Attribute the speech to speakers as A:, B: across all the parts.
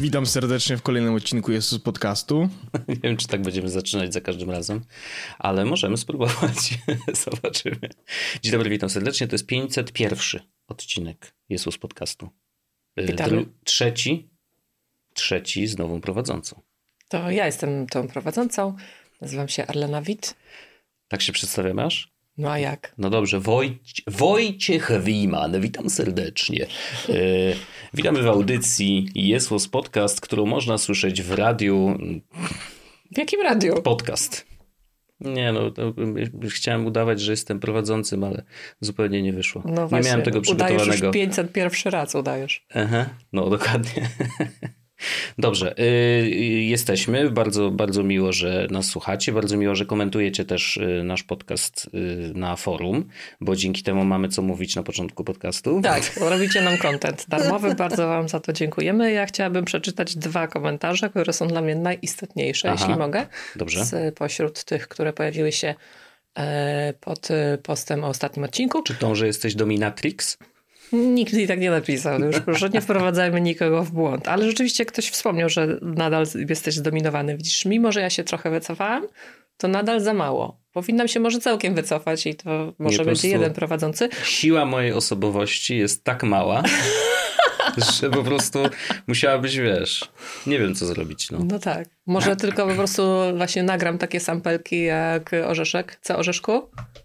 A: Witam serdecznie w kolejnym odcinku Jesus Podcastu.
B: Nie wiem, czy tak będziemy zaczynać za każdym razem, ale możemy spróbować. Zobaczymy. Dzień dobry, witam serdecznie. To jest 501 odcinek Jesus Podcastu.
C: Witamy.
B: Trzeci z nową prowadzącą.
C: To ja jestem tą prowadzącą. Nazywam się Arlena Witt.
B: Tak się przedstawiasz?
C: No a jak?
B: No dobrze, Wojciech Wiman, witam serdecznie. Witamy w audycji Jesus Podcast, którą można słyszeć w radiu.
C: W jakim radiu?
B: Podcast. Nie no, chciałem udawać, że jestem prowadzącym, ale zupełnie nie wyszło.
C: No
B: nie
C: właśnie,
B: miałem tego przygotowanego.
C: Udajesz już 501 raz, udajesz.
B: Aha, no dokładnie. Dobrze, jesteśmy. Bardzo, bardzo miło, że nas słuchacie. Bardzo miło, że komentujecie też nasz podcast na forum, bo dzięki temu mamy co mówić na początku podcastu.
C: Tak, robicie nam content darmowy. Bardzo wam za to dziękujemy. Ja chciałabym przeczytać 2 komentarze, które są dla mnie najistotniejsze, jeśli mogę.
B: Dobrze.
C: Pośród tych, które pojawiły się pod postem o ostatnim odcinku.
B: Czy to, że jesteś dominatrix?
C: Nikt i tak nie napisał. Już proszę, nie wprowadzajmy nikogo w błąd. Ale rzeczywiście ktoś wspomniał, że nadal jesteś zdominowany. Widzisz, mimo że ja się trochę wycofałam, to nadal za mało. Powinnam się może całkiem wycofać i to może będzie jeden prowadzący.
B: Siła mojej osobowości jest tak mała, że po prostu musiałabyś, wiesz, nie wiem co zrobić. No
C: tak. Może tylko po prostu właśnie nagram takie sampelki jak Orzeszek. Co, Orzeszku?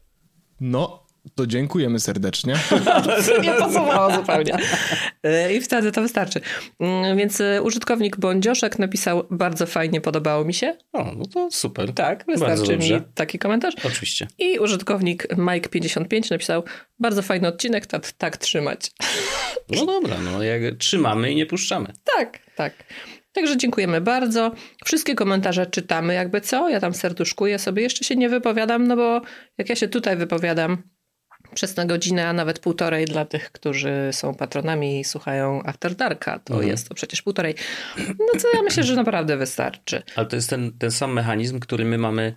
A: No, to dziękujemy serdecznie.
C: To nie pasowało zupełnie. I wtedy to wystarczy. Więc użytkownik Bądzioszek napisał: bardzo fajnie, podobało mi się.
B: O, no to super.
C: Tak, wystarczy mi taki komentarz.
B: Oczywiście.
C: I użytkownik Mike55 napisał: bardzo fajny odcinek, tak trzymać.
B: No dobra, no jak trzymamy i nie puszczamy.
C: Tak. Także dziękujemy bardzo. Wszystkie komentarze czytamy jakby co. Ja tam serduszkuję sobie. Jeszcze się nie wypowiadam, no bo jak ja się tutaj wypowiadam przez na godzinę, a nawet 1,5 dla tych, którzy są patronami i słuchają After Darka, to jest to przecież 1,5. No co ja myślę, że naprawdę wystarczy.
B: Ale to jest ten sam mechanizm, który my mamy,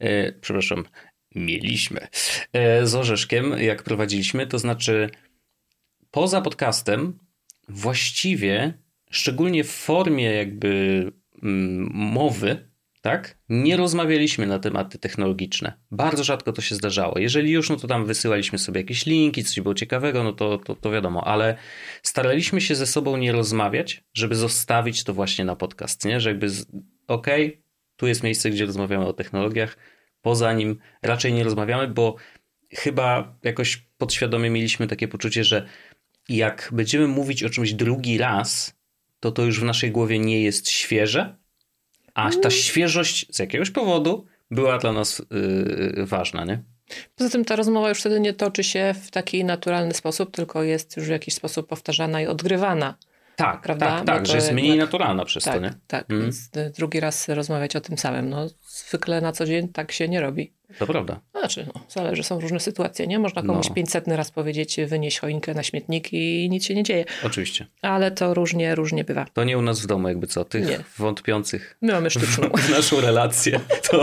B: mieliśmy z Orzeszkiem, jak prowadziliśmy. To znaczy poza podcastem właściwie, szczególnie w formie jakby mowy, tak? Nie rozmawialiśmy na tematy technologiczne. Bardzo rzadko to się zdarzało. Jeżeli już, no to tam wysyłaliśmy sobie jakieś linki, coś było ciekawego, no to wiadomo, ale staraliśmy się ze sobą nie rozmawiać, żeby zostawić to właśnie na podcast, nie? Że jakby tu jest miejsce, gdzie rozmawiamy o technologiach, poza nim raczej nie rozmawiamy, bo chyba jakoś podświadomie mieliśmy takie poczucie, że jak będziemy mówić o czymś drugi raz, to już w naszej głowie nie jest świeże, a ta świeżość z jakiegoś powodu była dla nas ważna, nie?
C: Poza tym ta rozmowa już wtedy nie toczy się w taki naturalny sposób, tylko jest już w jakiś sposób powtarzana i odgrywana.
B: Tak,
C: prawda?
B: tak, że jest mniej naturalna przez to, nie?
C: Tak, więc drugi raz rozmawiać o tym samym. No, zwykle na co dzień tak się nie robi.
B: To prawda.
C: Znaczy, zależy, są różne sytuacje, nie? Można komuś 500 raz powiedzieć, wynieś choinkę na śmietnik i nic się nie dzieje.
B: Oczywiście.
C: Ale to różnie bywa.
B: To nie u nas w domu, jakby co, tych wątpiących
C: My mamy sztuczną.
B: w naszą relację.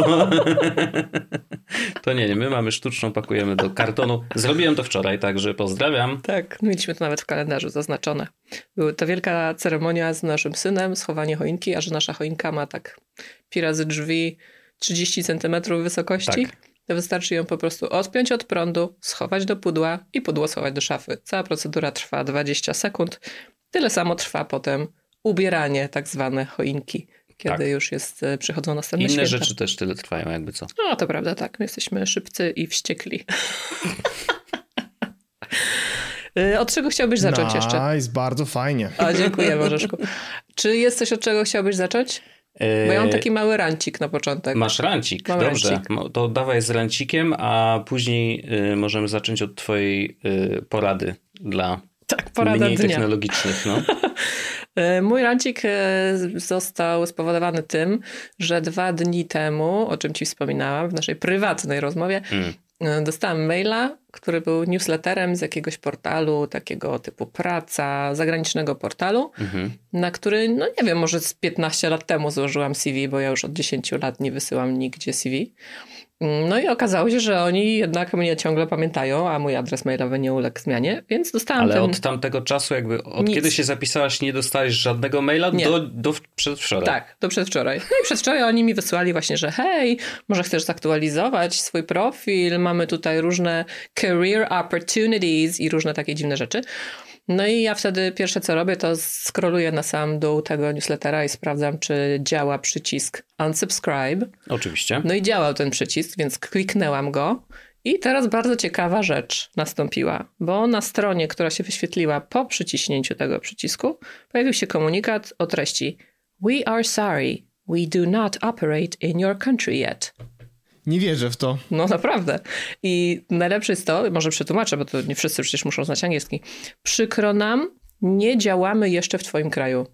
B: To nie, my mamy sztuczną, pakujemy do kartonu. Zrobiłem to wczoraj, także pozdrawiam.
C: Tak, mieliśmy to nawet w kalendarzu zaznaczone. Była to wielka ceremonia z naszym synem, schowanie choinki, a że nasza choinka ma tak pi razy drzwi 30 centymetrów wysokości, to wystarczy ją po prostu odpiąć od prądu, schować do pudła i pudło schować do szafy. Cała procedura trwa 20 sekund. Tyle samo trwa potem ubieranie tak zwane choinki, kiedy już przychodzą następne święta.
B: Inne rzeczy też tyle trwają, jakby co.
C: No to prawda, tak. My jesteśmy szybcy i wściekli. Od czego chciałbyś zacząć jeszcze?
A: Jest bardzo fajnie.
C: Dziękuję, Orzeszku. Czy jest coś, od czego chciałbyś zacząć? Bo ja mam taki mały rancik na początek.
B: Masz rancik?
C: Mam
B: dobrze.
C: rancik.
B: To dawaj z rancikiem, a później możemy zacząć od twojej porady dla mniej technologicznych. No.
C: Mój rancik został spowodowany tym, że 2 dni temu, o czym ci wspominałam w naszej prywatnej rozmowie, dostałam maila, który był newsletterem z jakiegoś portalu, takiego typu praca, zagranicznego portalu, na który, no nie wiem, może z 15 lat temu złożyłam CV, bo ja już od 10 lat nie wysyłam nigdzie CV. No i okazało się, że oni jednak mnie ciągle pamiętają, a mój adres mailowy nie uległ zmianie, więc dostałam
B: Ale od tamtego czasu od kiedy się zapisałaś, nie dostałeś żadnego maila do przedwczoraj.
C: Tak, do przedwczoraj. No i przedwczoraj oni mi wysłali właśnie, że hej, może chcesz zaktualizować swój profil, mamy tutaj różne career opportunities i różne takie dziwne rzeczy. No i ja wtedy pierwsze co robię, to scrolluję na sam dół tego newslettera i sprawdzam, czy działa przycisk unsubscribe.
B: Oczywiście.
C: No i działał ten przycisk, więc kliknęłam go. I teraz bardzo ciekawa rzecz nastąpiła, bo na stronie, która się wyświetliła po przyciśnięciu tego przycisku, pojawił się komunikat o treści We are sorry, we do not operate in your country yet.
A: Nie wierzę w to.
C: No naprawdę. I najlepsze jest to, może przetłumaczę, bo to nie wszyscy przecież muszą znać angielski. Przykro nam, nie działamy jeszcze w twoim kraju.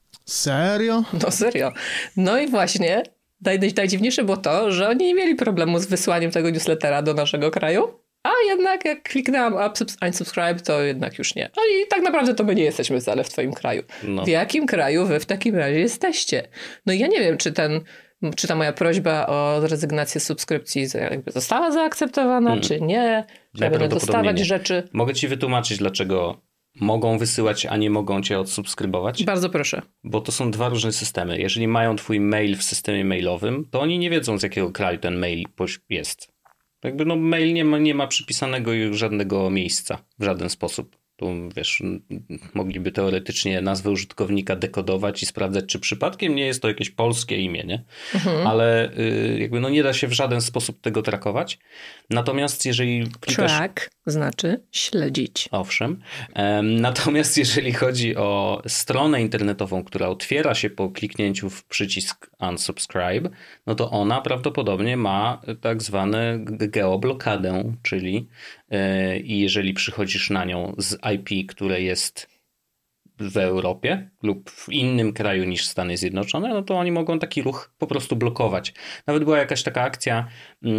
A: Serio?
C: No serio. No i właśnie najdziwniejsze było to, że oni nie mieli problemu z wysłaniem tego newslettera do naszego kraju, a jednak jak kliknęłam unsubscribe, to jednak już nie. No i tak naprawdę to my nie jesteśmy wcale w twoim kraju.
B: No.
C: W jakim kraju wy w takim razie jesteście? No i ja nie wiem, czy ta moja prośba o rezygnację z subskrypcji jakby została zaakceptowana, czy nie. Czy ja będę dostawać rzeczy.
B: Mogę ci wytłumaczyć, dlaczego mogą wysyłać, a nie mogą cię odsubskrybować?
C: Bardzo proszę.
B: Bo to są dwa różne systemy. Jeżeli mają twój mail w systemie mailowym, to oni nie wiedzą, z jakiego kraju ten mail jest. Jakby mail nie ma przypisanego żadnego miejsca w żaden sposób. Tu wiesz, mogliby teoretycznie nazwę użytkownika dekodować i sprawdzać, czy przypadkiem nie jest to jakieś polskie imię, nie? Ale jakby nie da się w żaden sposób tego trakować. Natomiast jeżeli klikasz...
C: Track znaczy śledzić.
B: Owszem. Natomiast jeżeli chodzi o stronę internetową, która otwiera się po kliknięciu w przycisk unsubscribe, no to ona prawdopodobnie ma tak zwane geoblokadę, czyli i jeżeli przychodzisz na nią z IP, które jest w Europie lub w innym kraju niż Stany Zjednoczone, no to oni mogą taki ruch po prostu blokować. Nawet była jakaś taka akcja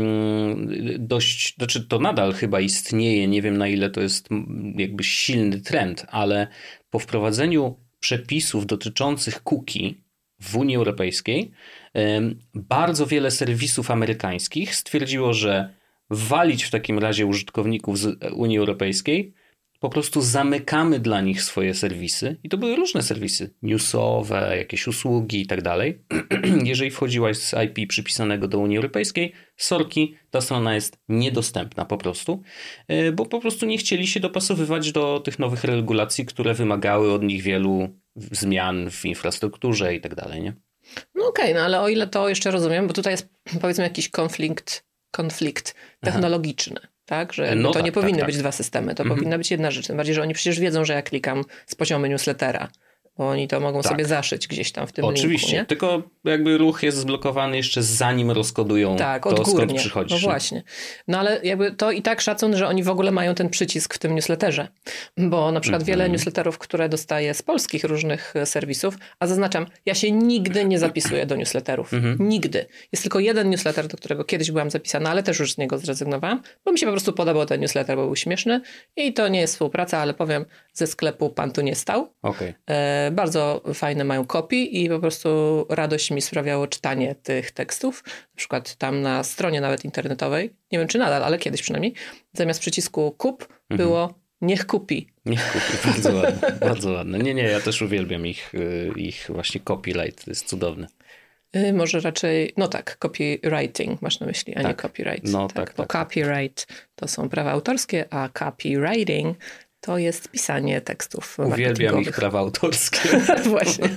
B: to nadal chyba istnieje, nie wiem na ile to jest jakby silny trend, ale po wprowadzeniu przepisów dotyczących cookie w Unii Europejskiej bardzo wiele serwisów amerykańskich stwierdziło, że walić w takim razie użytkowników z Unii Europejskiej, po prostu zamykamy dla nich swoje serwisy i to były różne serwisy, newsowe, jakieś usługi i tak dalej. Jeżeli wchodziłaś z IP przypisanego do Unii Europejskiej, sorki, ta strona jest niedostępna po prostu, bo po prostu nie chcieli się dopasowywać do tych nowych regulacji, które wymagały od nich wielu zmian w infrastrukturze i tak dalej, nie?
C: No okej, no ale o ile to jeszcze rozumiem, bo tutaj jest powiedzmy jakiś konflikt technologiczny. Tak, że to nie powinny być dwa systemy, to powinna być jedna rzecz. Tym bardziej, że oni przecież wiedzą, że ja klikam z poziomu newslettera, bo oni to mogą sobie zaszyć gdzieś tam w tym linku.
B: Oczywiście, tylko jakby ruch jest zblokowany jeszcze zanim rozkodują to, skąd przychodzisz.
C: No właśnie. No ale jakby to i tak szacun, że oni w ogóle mają ten przycisk w tym newsletterze, bo na przykład wiele newsletterów, które dostaję z polskich różnych serwisów, a zaznaczam, ja się nigdy nie zapisuję do newsletterów. Nigdy. Jest tylko jeden newsletter, do którego kiedyś byłam zapisana, ale też już z niego zrezygnowałam, bo mi się po prostu podobał ten newsletter, bo był śmieszny i to nie jest współpraca, ale powiem, ze sklepu pan tu nie stał.
B: Okay.
C: Bardzo fajne mają kopii i po prostu radość mi sprawiało czytanie tych tekstów. Na przykład tam na stronie nawet internetowej, nie wiem czy nadal, ale kiedyś przynajmniej, zamiast przycisku kup było niech kupi.
B: Niech kupi, bardzo ładne. Bardzo ładne. Nie, ja też uwielbiam ich właśnie copyright, to jest cudowne.
C: Może raczej, copywriting masz na myśli, a nie copyright.
B: No
C: bo copyright to są prawa autorskie, a copywriting to jest pisanie tekstów
B: Uwielbiam ich prawa autorskie.
C: Właśnie.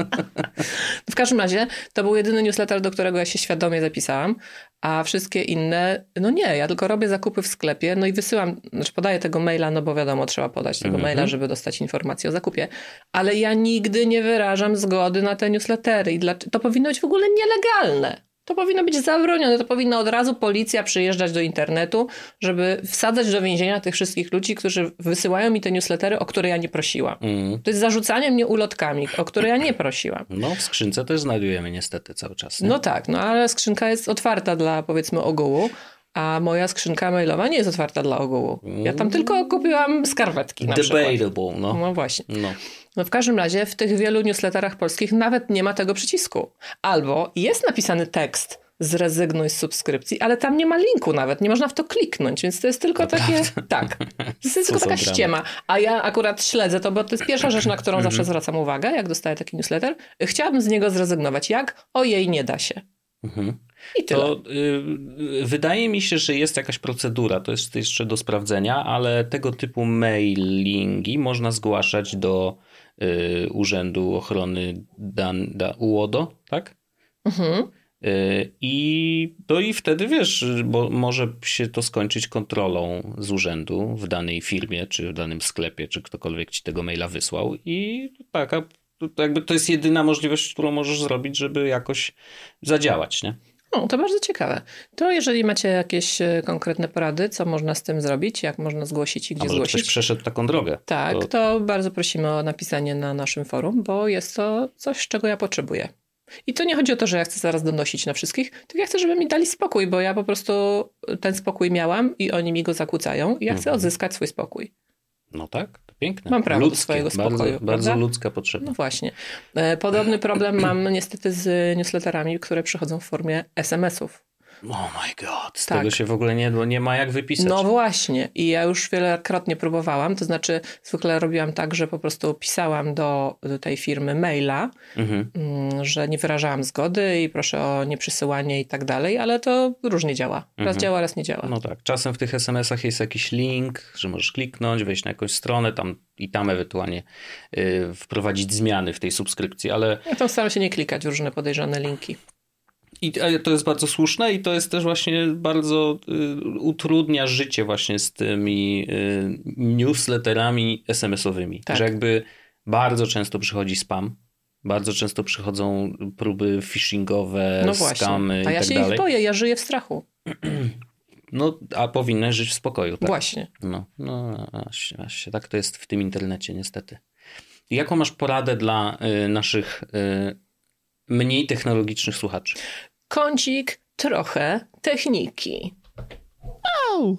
C: W każdym razie to był jedyny newsletter, do którego ja się świadomie zapisałam, a wszystkie inne, ja tylko robię zakupy w sklepie, no i wysyłam, podaję tego maila, no bo wiadomo, trzeba podać tego maila, żeby dostać informację o zakupie, ale ja nigdy nie wyrażam zgody na te newslettery i to powinno być w ogóle nielegalne. To powinno być zabronione, to powinna od razu policja przyjeżdżać do internetu, żeby wsadzać do więzienia tych wszystkich ludzi, którzy wysyłają mi te newslettery, o które ja nie prosiłam. To jest zarzucanie mnie ulotkami, o które ja nie prosiłam.
B: No w skrzynce też znajdujemy niestety cały czas. Nie?
C: No tak, ale skrzynka jest otwarta dla powiedzmy ogółu, a moja skrzynka mailowa nie jest otwarta dla ogółu. Ja tam tylko kupiłam skarpetki na przykład.
B: Debatable, no.
C: No właśnie. No w każdym razie w tych wielu newsletterach polskich nawet nie ma tego przycisku. Albo jest napisany tekst zrezygnuj z subskrypcji, ale tam nie ma linku nawet, nie można w to kliknąć, więc to jest tylko takie, tak, to jest tylko taka ściema. A ja akurat śledzę to, bo to jest pierwsza rzecz, na którą zawsze zwracam uwagę, jak dostaję taki newsletter. Chciałabym z niego zrezygnować. Jak? Ojej, nie da się. I tyle.
B: To wydaje mi się, że jest jakaś procedura, to jest jeszcze do sprawdzenia, ale tego typu mailingi można zgłaszać do Urzędu Ochrony UODO, tak? I wtedy wiesz, bo może się to skończyć kontrolą z urzędu w danej firmie, czy w danym sklepie, czy ktokolwiek ci tego maila wysłał i taka, jakby to jest jedyna możliwość, którą możesz zrobić, żeby jakoś zadziałać, nie?
C: No, to bardzo ciekawe. To jeżeli macie jakieś konkretne porady, co można z tym zrobić, jak można zgłosić i gdzie zgłosić.
B: Ktoś przeszedł taką drogę.
C: Tak, to bardzo prosimy o napisanie na naszym forum, bo jest to coś, czego ja potrzebuję. I to nie chodzi o to, że ja chcę zaraz donosić na wszystkich, tylko ja chcę, żeby mi dali spokój, bo ja po prostu ten spokój miałam i oni mi go zakłócają i ja chcę odzyskać swój spokój.
B: No tak, to piękne.
C: Mam prawo do swojego spokoju.
B: Bardzo ludzka potrzeba.
C: No właśnie. Podobny problem mam niestety z newsletterami, które przychodzą w formie SMS-ów.
B: Oh my god, z tego się w ogóle nie ma jak wypisać.
C: No właśnie i ja już wielokrotnie próbowałam, to znaczy zwykle robiłam tak, że po prostu pisałam do tej firmy maila, że nie wyrażałam zgody i proszę o nieprzysyłanie i tak dalej, ale to różnie działa. Raz działa, raz nie działa.
B: No tak, czasem w tych SMS-ach jest jakiś link, że możesz kliknąć, wejść na jakąś stronę tam ewentualnie wprowadzić zmiany w tej subskrypcji, ale...
C: Ja tam staram się nie klikać w różne podejrzane linki.
B: I to jest bardzo słuszne i to jest też właśnie bardzo utrudnia życie właśnie z tymi newsletterami SMS-owymi. Tak. Że jakby bardzo często przychodzi spam, bardzo często przychodzą próby phishingowe, skamy i tak dalej.
C: A ja się ich boję, ja żyję w strachu.
B: No, a powinnaś żyć w spokoju. Tak?
C: Właśnie.
B: No właśnie, tak to jest w tym internecie niestety. I jaką masz poradę dla naszych mniej technologicznych słuchaczy?
C: Kącik, trochę techniki.
A: Au!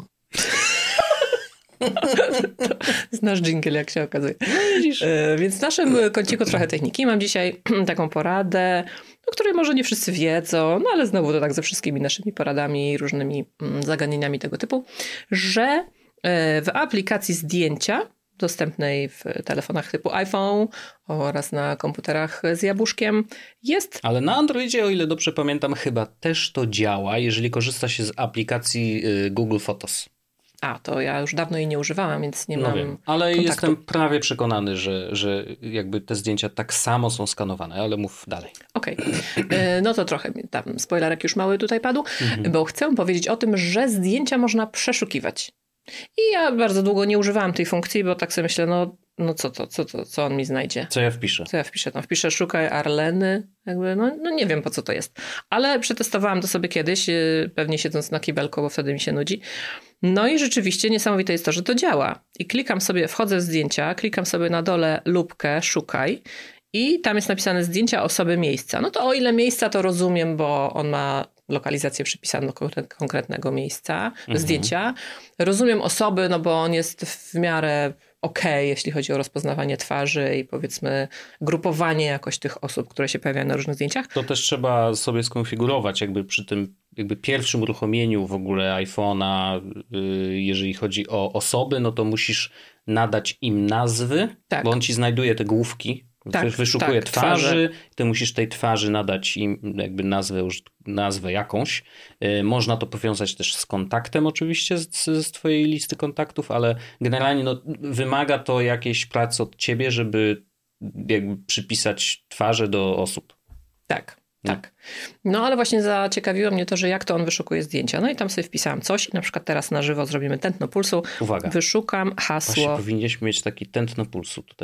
C: Znasz dżingiel, jak się okazuje. No widzisz. Więc w naszym kąciku trochę techniki mam dzisiaj taką poradę, o której może nie wszyscy wiedzą, no ale znowu to tak ze wszystkimi naszymi poradami i różnymi zagadnieniami tego typu, że w aplikacji zdjęcia dostępnej w telefonach typu iPhone oraz na komputerach z jabłuszkiem jest...
B: Ale na Androidzie, o ile dobrze pamiętam, chyba też to działa, jeżeli korzysta się z aplikacji Google Photos.
C: A, to ja już dawno jej nie używałam, więc nie mam
B: wiem, ale
C: kontaktu.
B: Jestem prawie przekonany, że jakby te zdjęcia tak samo są skanowane, ale mów dalej.
C: Okej. No to trochę tam spoilerek już mały tutaj padł, bo chcę powiedzieć o tym, że zdjęcia można przeszukiwać. I ja bardzo długo nie używałam tej funkcji, bo tak sobie myślę, no co on mi znajdzie?
B: Co ja wpiszę?
C: Tam wpiszę szukaj Arleny, jakby, no nie wiem po co to jest. Ale przetestowałam to sobie kiedyś, pewnie siedząc na kibelku, bo wtedy mi się nudzi. No i rzeczywiście niesamowite jest to, że to działa. I klikam sobie, wchodzę w zdjęcia, klikam sobie na dole lupkę szukaj i tam jest napisane zdjęcia, osoby, miejsca. No to o ile miejsca to rozumiem, bo on ma lokalizację przypisaną do konkretnego miejsca, zdjęcia. Rozumiem osoby, no bo on jest w miarę okej, jeśli chodzi o rozpoznawanie twarzy i powiedzmy grupowanie jakoś tych osób, które się pojawiają na różnych zdjęciach.
B: To też trzeba sobie skonfigurować jakby przy tym pierwszym uruchomieniu w ogóle iPhone'a, jeżeli chodzi o osoby, no to musisz nadać im nazwy, bo on ci znajduje te główki. Wyszukuje twarzy, ty musisz tej twarzy nadać im jakby nazwę jakąś. Można to powiązać też z kontaktem oczywiście z twojej listy kontaktów, ale generalnie wymaga to jakiejś pracy od ciebie, żeby jakby przypisać twarze do osób.
C: Tak. No ale właśnie zaciekawiło mnie to, że jak to on wyszukuje zdjęcia. No i tam sobie wpisałam coś i na przykład teraz na żywo zrobimy tętno pulsu.
B: Uwaga.
C: Wyszukam hasło.
B: Właśnie powinniśmy mieć taki tętno pulsu tutaj.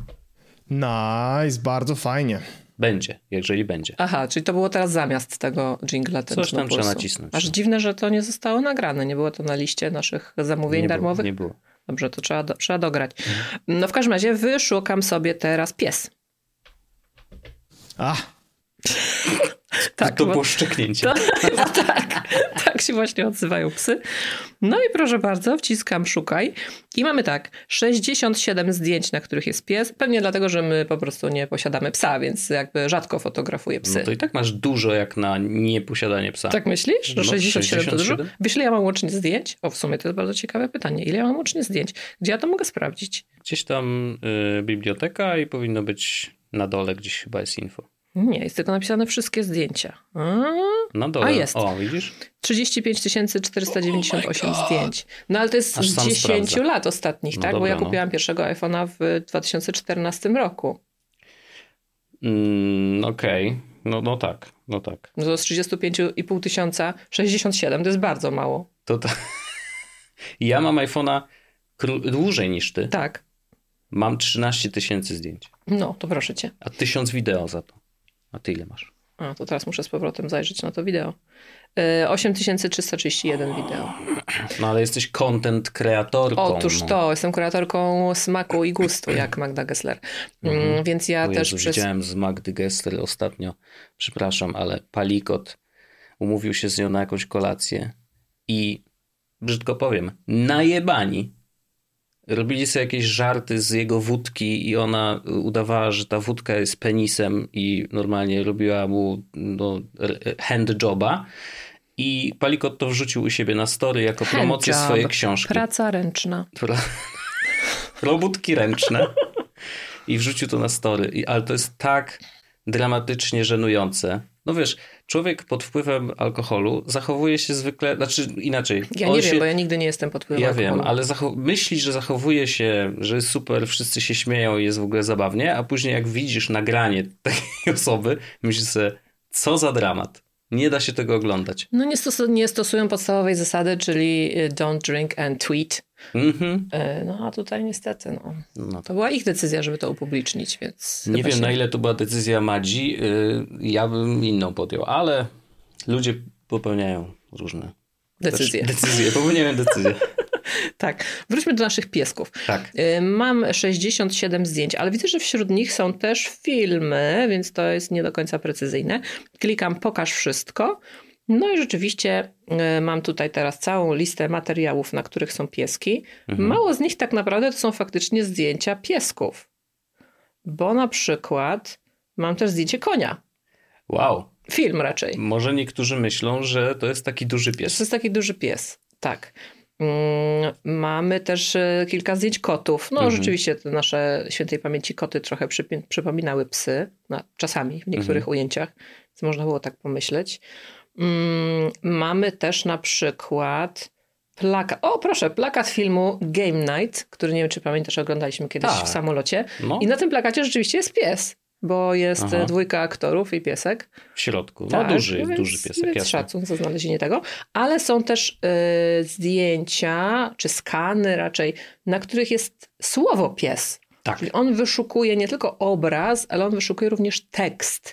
A: Nice, bardzo fajnie.
B: Będzie, jeżeli będzie.
C: Aha, czyli to było teraz zamiast tego jingla tętno
B: coś tam
C: pulsu.
B: trzeba nacisnąć.
C: Aż dziwne, że to nie zostało nagrane. Nie było to na liście naszych zamówień darmowych?
B: Nie było.
C: Dobrze, to trzeba dograć. No w każdym razie wyszukam sobie teraz pies. Tak,
B: to
C: bo-
B: było szczeknięcie.
C: Tak się właśnie odzywają psy. No i proszę bardzo, wciskam szukaj i mamy tak, 67 zdjęć, na których jest pies. Pewnie dlatego, że my po prostu nie posiadamy psa, więc jakby rzadko fotografuję psy.
B: No to i tak masz dużo jak na nieposiadanie psa.
C: Tak myślisz? Że
B: No,
C: 67 to dużo?
B: 67?
C: Wiesz, ile ja mam łącznie zdjęć? O, w sumie to jest bardzo ciekawe pytanie. Ile ja mam łącznie zdjęć? Gdzie ja to mogę sprawdzić?
B: Gdzieś tam biblioteka i powinno być na dole gdzieś chyba jest info.
C: Nie, jest tylko napisane wszystkie zdjęcia.
B: Na dole.
C: A jest.
B: O, widzisz?
C: 35 498 zdjęć. No ale to jest
B: Aż
C: z
B: sam
C: 10
B: sprawdzę.
C: lat ostatnich,
B: No
C: tak? Bo
B: dobra,
C: ja
B: no.
C: kupiłam pierwszego iPhone'a w 2014 roku.
B: Okej. No tak.
C: No to z 35,5 tysiąca 67 to jest bardzo mało.
B: To tak. Ja mam iPhone'a dłużej niż ty.
C: Tak.
B: Mam 13 000 zdjęć.
C: No, to proszę cię.
B: A 1000 wideo za to. A ty ile masz?
C: A, to teraz muszę z powrotem zajrzeć na to wideo. 8331 wideo.
B: No ale jesteś content kreatorką.
C: Otóż
B: no.
C: to, jestem kuratorką smaku i gustu, jak Magda Gessler. Więc ja
B: O
C: też
B: Jezu,
C: przez...
B: widziałem z Magdy Gessler ostatnio, przepraszam, ale Palikot umówił się z nią na jakąś kolację i, brzydko powiem, najebani. Robili sobie jakieś żarty z jego wódki i ona udawała, że ta wódka jest penisem i normalnie robiła mu handjoba. I Palikot to wrzucił u siebie na story jako promocję
C: Handjob.
B: swojej książki.
C: Praca ręczna.
B: Robótki ręczne. I wrzucił to na story. Ale to jest tak dramatycznie żenujące. No wiesz, człowiek pod wpływem alkoholu zachowuje się zwykle, znaczy inaczej.
C: Ja nie wiem, bo ja nigdy nie jestem pod wpływem
B: Ja
C: alkoholu.
B: wiem, ale myśli, że zachowuje się, że jest super, wszyscy się śmieją i jest w ogóle zabawnie, a później jak widzisz nagranie takiej osoby, myślisz sobie, co za dramat. Nie da się tego oglądać.
C: No nie stosują podstawowej zasady, czyli don't drink and tweet. No a tutaj niestety,
B: No
C: to była ich decyzja, żeby to upublicznić, więc...
B: Nie
C: chyba
B: wiem,
C: się...
B: na ile to była decyzja Madzi. Ja bym inną podjął, ale ludzie popełniają różne
C: Decyzje.
B: Popełniają decyzje.
C: Tak. Wróćmy do naszych piesków.
B: Tak.
C: Mam 67 zdjęć, ale widzę, że wśród nich są też filmy, więc to jest nie do końca precyzyjne. Klikam pokaż wszystko. No i rzeczywiście mam tutaj teraz całą listę materiałów, na których są pieski. Mało z nich tak naprawdę to są faktycznie zdjęcia piesków. Bo na przykład mam też zdjęcie konia.
B: Wow.
C: Film raczej.
B: Może niektórzy myślą, że to jest taki duży pies.
C: To jest taki duży pies, tak. Mamy też kilka zdjęć kotów. No rzeczywiście te nasze świętej pamięci koty trochę przypominały psy. Czasami w niektórych ujęciach. Więc można było tak pomyśleć. Mamy też na przykład plakat. O proszę, plakat filmu Game Night, który nie wiem, czy pamiętasz, oglądaliśmy kiedyś
B: Tak.
C: w samolocie.
B: No.
C: I na tym plakacie rzeczywiście jest pies. Bo jest dwójka aktorów i piesek.
B: W środku. No
C: Tak,
B: duży
C: więc
B: piesek.
C: Więc
B: Jasne.
C: szacun za znalezienie tego. Ale są też zdjęcia, czy skany raczej, na których jest słowo pies.
B: Tak.
C: Czyli on wyszukuje nie tylko obraz, ale on wyszukuje również tekst.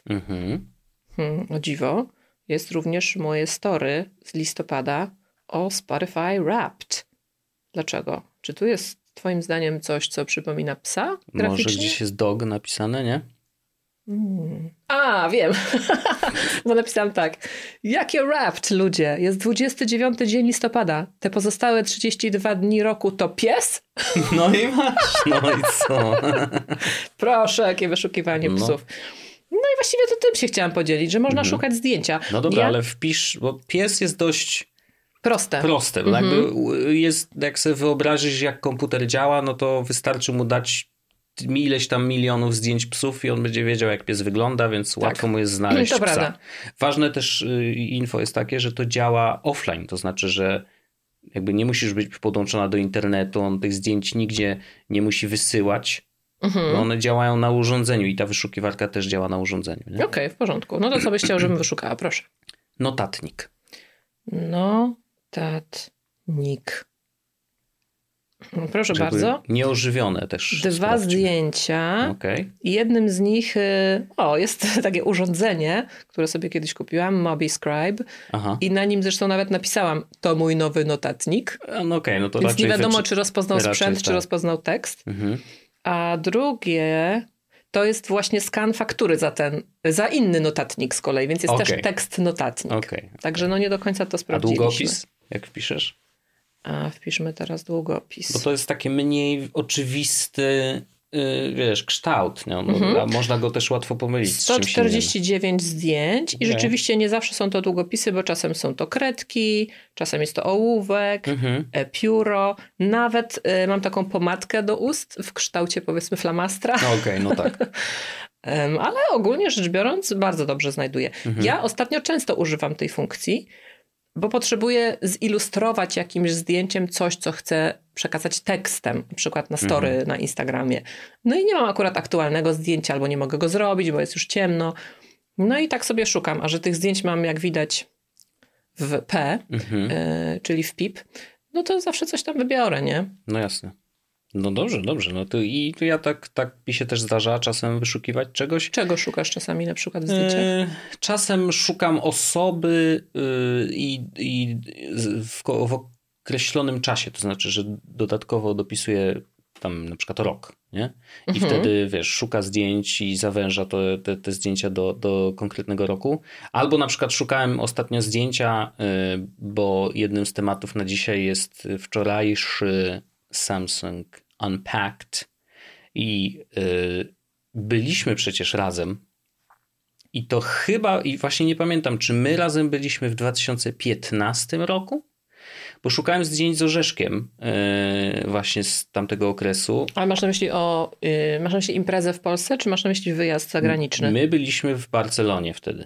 C: O dziwo. Jest również moje story z listopada o Spotify Wrapped. Dlaczego? Czy tu jest twoim zdaniem coś, co przypomina psa graficznie?
B: Może gdzieś jest dog napisane, nie?
C: A, wiem. Bo napisałam tak. Jakie Wrapped, ludzie? Jest 29 dzień listopada. Te pozostałe 32 dni roku to pies?
B: No i masz. No i co?
C: Proszę, jakie wyszukiwanie psów. No i właściwie to tym się chciałam podzielić, że można szukać zdjęcia.
B: No dobra, ale wpisz, bo pies jest dość
C: Proste.
B: Jakby jest, jak sobie wyobrazisz, jak komputer działa, no to wystarczy mu dać ileś tam milionów zdjęć psów i on będzie wiedział, jak pies wygląda, więc łatwo mu jest znaleźć
C: To
B: psa.
C: prawda.
B: Ważne też info jest takie, że to działa offline, to znaczy, że jakby nie musisz być podłączona do internetu, on tych zdjęć nigdzie nie musi wysyłać, bo one działają na urządzeniu i ta wyszukiwarka też działa na urządzeniu.
C: Okej, w porządku. No to co byś chciał, żebym wyszukała? Proszę.
B: Notatnik.
C: Notatnik. Proszę
B: Żeby
C: bardzo.
B: Nieożywione też.
C: 2
B: sprawdźmy.
C: zdjęcia.
B: Okej.
C: I jednym z nich, jest takie urządzenie, które sobie kiedyś kupiłam, Mobi Scribe.
B: Aha.
C: I na nim zresztą nawet napisałam, to mój nowy notatnik.
B: No okej, no to
C: Więc
B: raczej
C: nie wiadomo, czy rozpoznał
B: raczej
C: sprzęt, czy
B: tak.
C: rozpoznał tekst. A drugie, to jest właśnie skan faktury za inny notatnik z kolei, więc jest też tekst notatnik. Także no nie do końca to sprawdziliśmy.
B: A długopis? Jak wpiszesz?
C: A wpiszmy teraz długopis.
B: Bo to jest taki mniej oczywisty, wiesz, kształt. Nie? A można go też łatwo pomylić z czymś
C: 149 zdjęć i rzeczywiście nie zawsze są to długopisy, bo czasem są to kredki, czasem jest to ołówek, pióro. Nawet mam taką pomadkę do ust w kształcie powiedzmy flamastra.
B: No tak.
C: Ale ogólnie rzecz biorąc bardzo dobrze znajduję. Ja ostatnio często używam tej funkcji, bo potrzebuję zilustrować jakimś zdjęciem coś, co chcę przekazać tekstem, na przykład na story na Instagramie. No i nie mam akurat aktualnego zdjęcia, albo nie mogę go zrobić, bo jest już ciemno. No i tak sobie szukam, a że tych zdjęć mam, jak widać, w P, czyli w PIP, no to zawsze coś tam wybiorę, nie?
B: No jasne. No dobrze. No to ja tak mi się też zdarza czasem wyszukiwać czegoś.
C: Czego szukasz czasami na przykład w zdjęciach?
B: Czasem szukam osoby i w określonym czasie, to znaczy, że dodatkowo dopisuję tam na przykład rok, nie? I wtedy, wiesz, szuka zdjęć i zawęża te zdjęcia do konkretnego roku. Albo na przykład szukałem ostatnio zdjęcia, bo jednym z tematów na dzisiaj jest wczorajszy Samsung Unpacked i byliśmy przecież razem i to chyba, i właśnie nie pamiętam, czy my razem byliśmy w 2015 roku, bo szukałem zdjęć z Orzeszkiem właśnie z tamtego okresu.
C: Ale masz na myśli imprezę w Polsce, czy masz na myśli wyjazd zagraniczny?
B: My byliśmy w Barcelonie wtedy.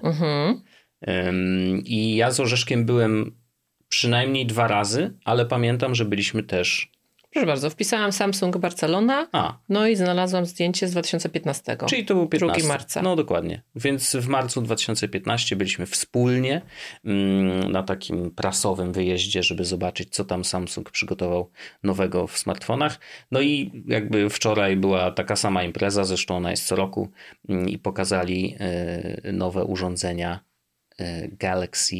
B: I ja z Orzeszkiem byłem przynajmniej 2 razy, ale pamiętam, że byliśmy też.
C: Proszę bardzo, wpisałam Samsung Barcelona, no i znalazłam zdjęcie z 2015.
B: Czyli to był 15.
C: 2 marca.
B: No dokładnie. Więc w marcu 2015 byliśmy wspólnie na takim prasowym wyjeździe, żeby zobaczyć, co tam Samsung przygotował nowego w smartfonach. No i jakby wczoraj była taka sama impreza, zresztą ona jest co roku i pokazali nowe urządzenia Galaxy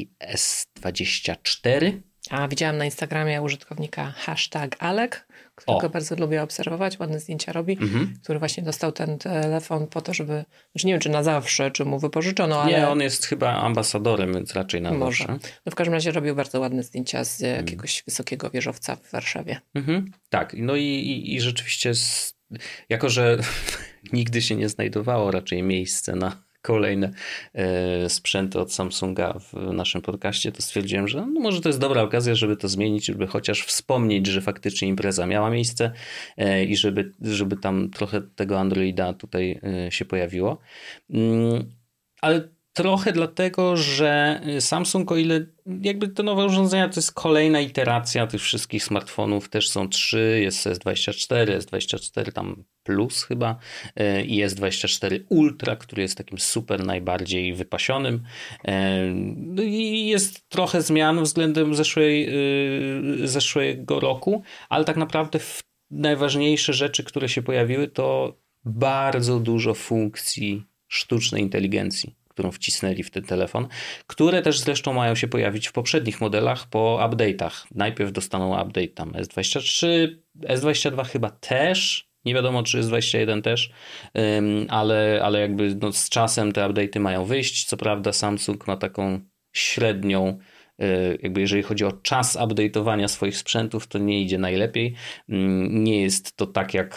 B: S24.
C: A widziałam na Instagramie użytkownika #Alek, którego bardzo lubię obserwować, ładne zdjęcia robi, który właśnie dostał ten telefon po to, żeby, znaczy nie wiem czy na zawsze, czy mu wypożyczono, ale...
B: Nie, on jest chyba ambasadorem, więc raczej na
C: może.
B: zawsze.
C: No w każdym razie robił bardzo ładne zdjęcia z jakiegoś wysokiego wieżowca w Warszawie.
B: Tak, no i rzeczywiście jako, że nigdy się nie znajdowało raczej miejsce na kolejne sprzęty od Samsunga w naszym podcaście, to stwierdziłem, że no może to jest dobra okazja, żeby to zmienić, żeby chociaż wspomnieć, że faktycznie impreza miała miejsce i żeby tam trochę tego Androida tutaj się pojawiło. Ale trochę dlatego, że Samsung, o ile jakby te nowe urządzenia to jest kolejna iteracja tych wszystkich smartfonów, też są 3, jest S24, S24 tam Plus chyba i S24 Ultra, który jest takim super najbardziej wypasionym. I jest trochę zmian względem zeszłego roku, ale tak naprawdę najważniejsze rzeczy, które się pojawiły, to bardzo dużo funkcji sztucznej inteligencji, którą wcisnęli w ten telefon, które też zresztą mają się pojawić w poprzednich modelach po update'ach. Najpierw dostaną update tam S23, S22 chyba też, nie wiadomo czy S21 też, ale jakby no z czasem te update'y mają wyjść. Co prawda Samsung ma taką średnią, jakby jeżeli chodzi o czas update'owania swoich sprzętów, to nie idzie najlepiej. Nie jest to tak jak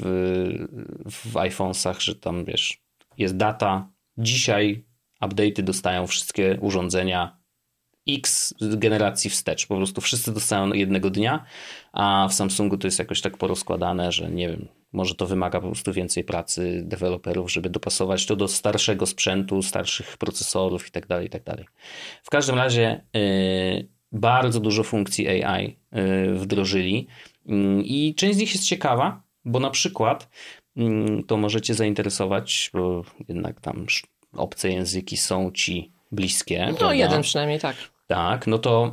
B: w iPhonesach, że tam wiesz, jest data, dzisiaj update'y dostają wszystkie urządzenia X generacji wstecz. Po prostu wszyscy dostają jednego dnia, a w Samsungu to jest jakoś tak porozkładane, że nie wiem, może to wymaga po prostu więcej pracy deweloperów, żeby dopasować to do starszego sprzętu, starszych procesorów i tak dalej, i tak dalej. W każdym razie bardzo dużo funkcji AI wdrożyli i część z nich jest ciekawa, bo na przykład to możecie zainteresować, bo jednak tam obce języki są ci bliskie.
C: No
B: prawda?
C: jeden przynajmniej, tak.
B: Tak, no to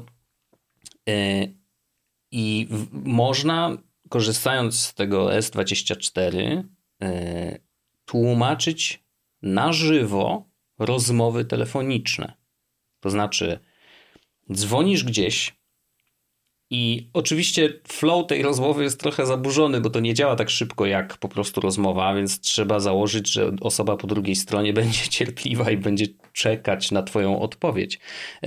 B: można, korzystając z tego S24, tłumaczyć na żywo rozmowy telefoniczne. To znaczy dzwonisz gdzieś I oczywiście flow tej rozmowy jest trochę zaburzony, bo to nie działa tak szybko jak po prostu rozmowa, więc trzeba założyć, że osoba po drugiej stronie będzie cierpliwa i będzie czekać na twoją odpowiedź.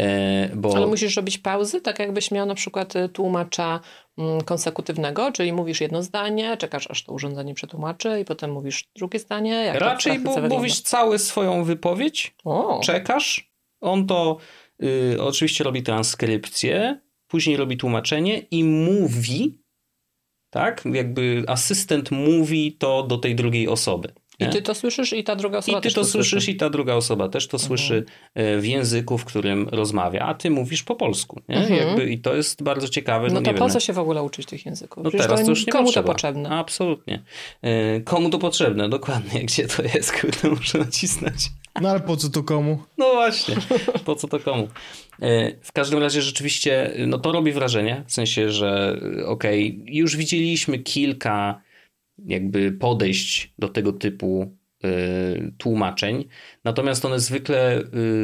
C: Ale musisz robić pauzy, tak jakbyś miał na przykład tłumacza konsekutywnego, czyli mówisz jedno zdanie, czekasz aż to urządzenie przetłumaczy i potem mówisz drugie zdanie. Jak
B: raczej mówisz całą swoją wypowiedź, czekasz, on to oczywiście robi transkrypcję, później robi tłumaczenie i mówi, tak? Jakby asystent mówi to do tej drugiej osoby. Nie?
C: I ty to słyszysz i ta druga osoba też
B: to słyszysz i ta druga osoba też to słyszy w języku, w którym rozmawia, a ty mówisz po polsku. Nie? Jakby, i to jest bardzo ciekawe.
C: No to po co się w ogóle uczyć tych języków?
B: No teraz to już nie
C: komu
B: potrzeba.
C: to potrzebne?
B: Absolutnie. Komu to potrzebne? Dokładnie. Gdzie to jest? Kurde, muszę nacisnąć.
A: No ale po co to komu?
B: No właśnie, po co to komu? W każdym razie rzeczywiście no to robi wrażenie, w sensie, że już widzieliśmy kilka jakby podejść do tego typu tłumaczeń, natomiast one zwykle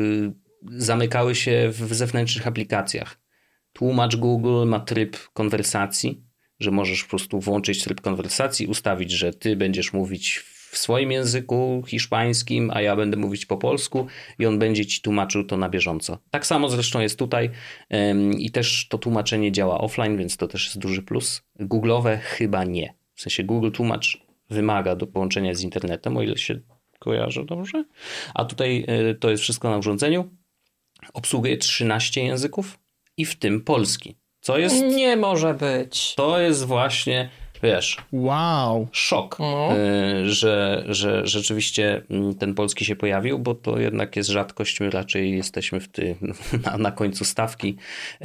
B: zamykały się w zewnętrznych aplikacjach. Tłumacz Google ma tryb konwersacji, że możesz po prostu włączyć tryb konwersacji, ustawić, że ty będziesz mówić w swoim języku hiszpańskim, a ja będę mówić po polsku i on będzie ci tłumaczył to na bieżąco. Tak samo zresztą jest tutaj i też to tłumaczenie działa offline, więc to też jest duży plus. Google'owe chyba nie. W sensie Google Tłumacz wymaga do połączenia z internetem, o ile się kojarzę dobrze. A tutaj to jest wszystko na urządzeniu. Obsługuje 13 języków i w tym polski. Co jest...
C: Nie może być.
B: To jest właśnie... Wiesz,
A: wow,
B: szok, że rzeczywiście ten polski się pojawił, bo to jednak jest rzadkość, my raczej jesteśmy na końcu stawki.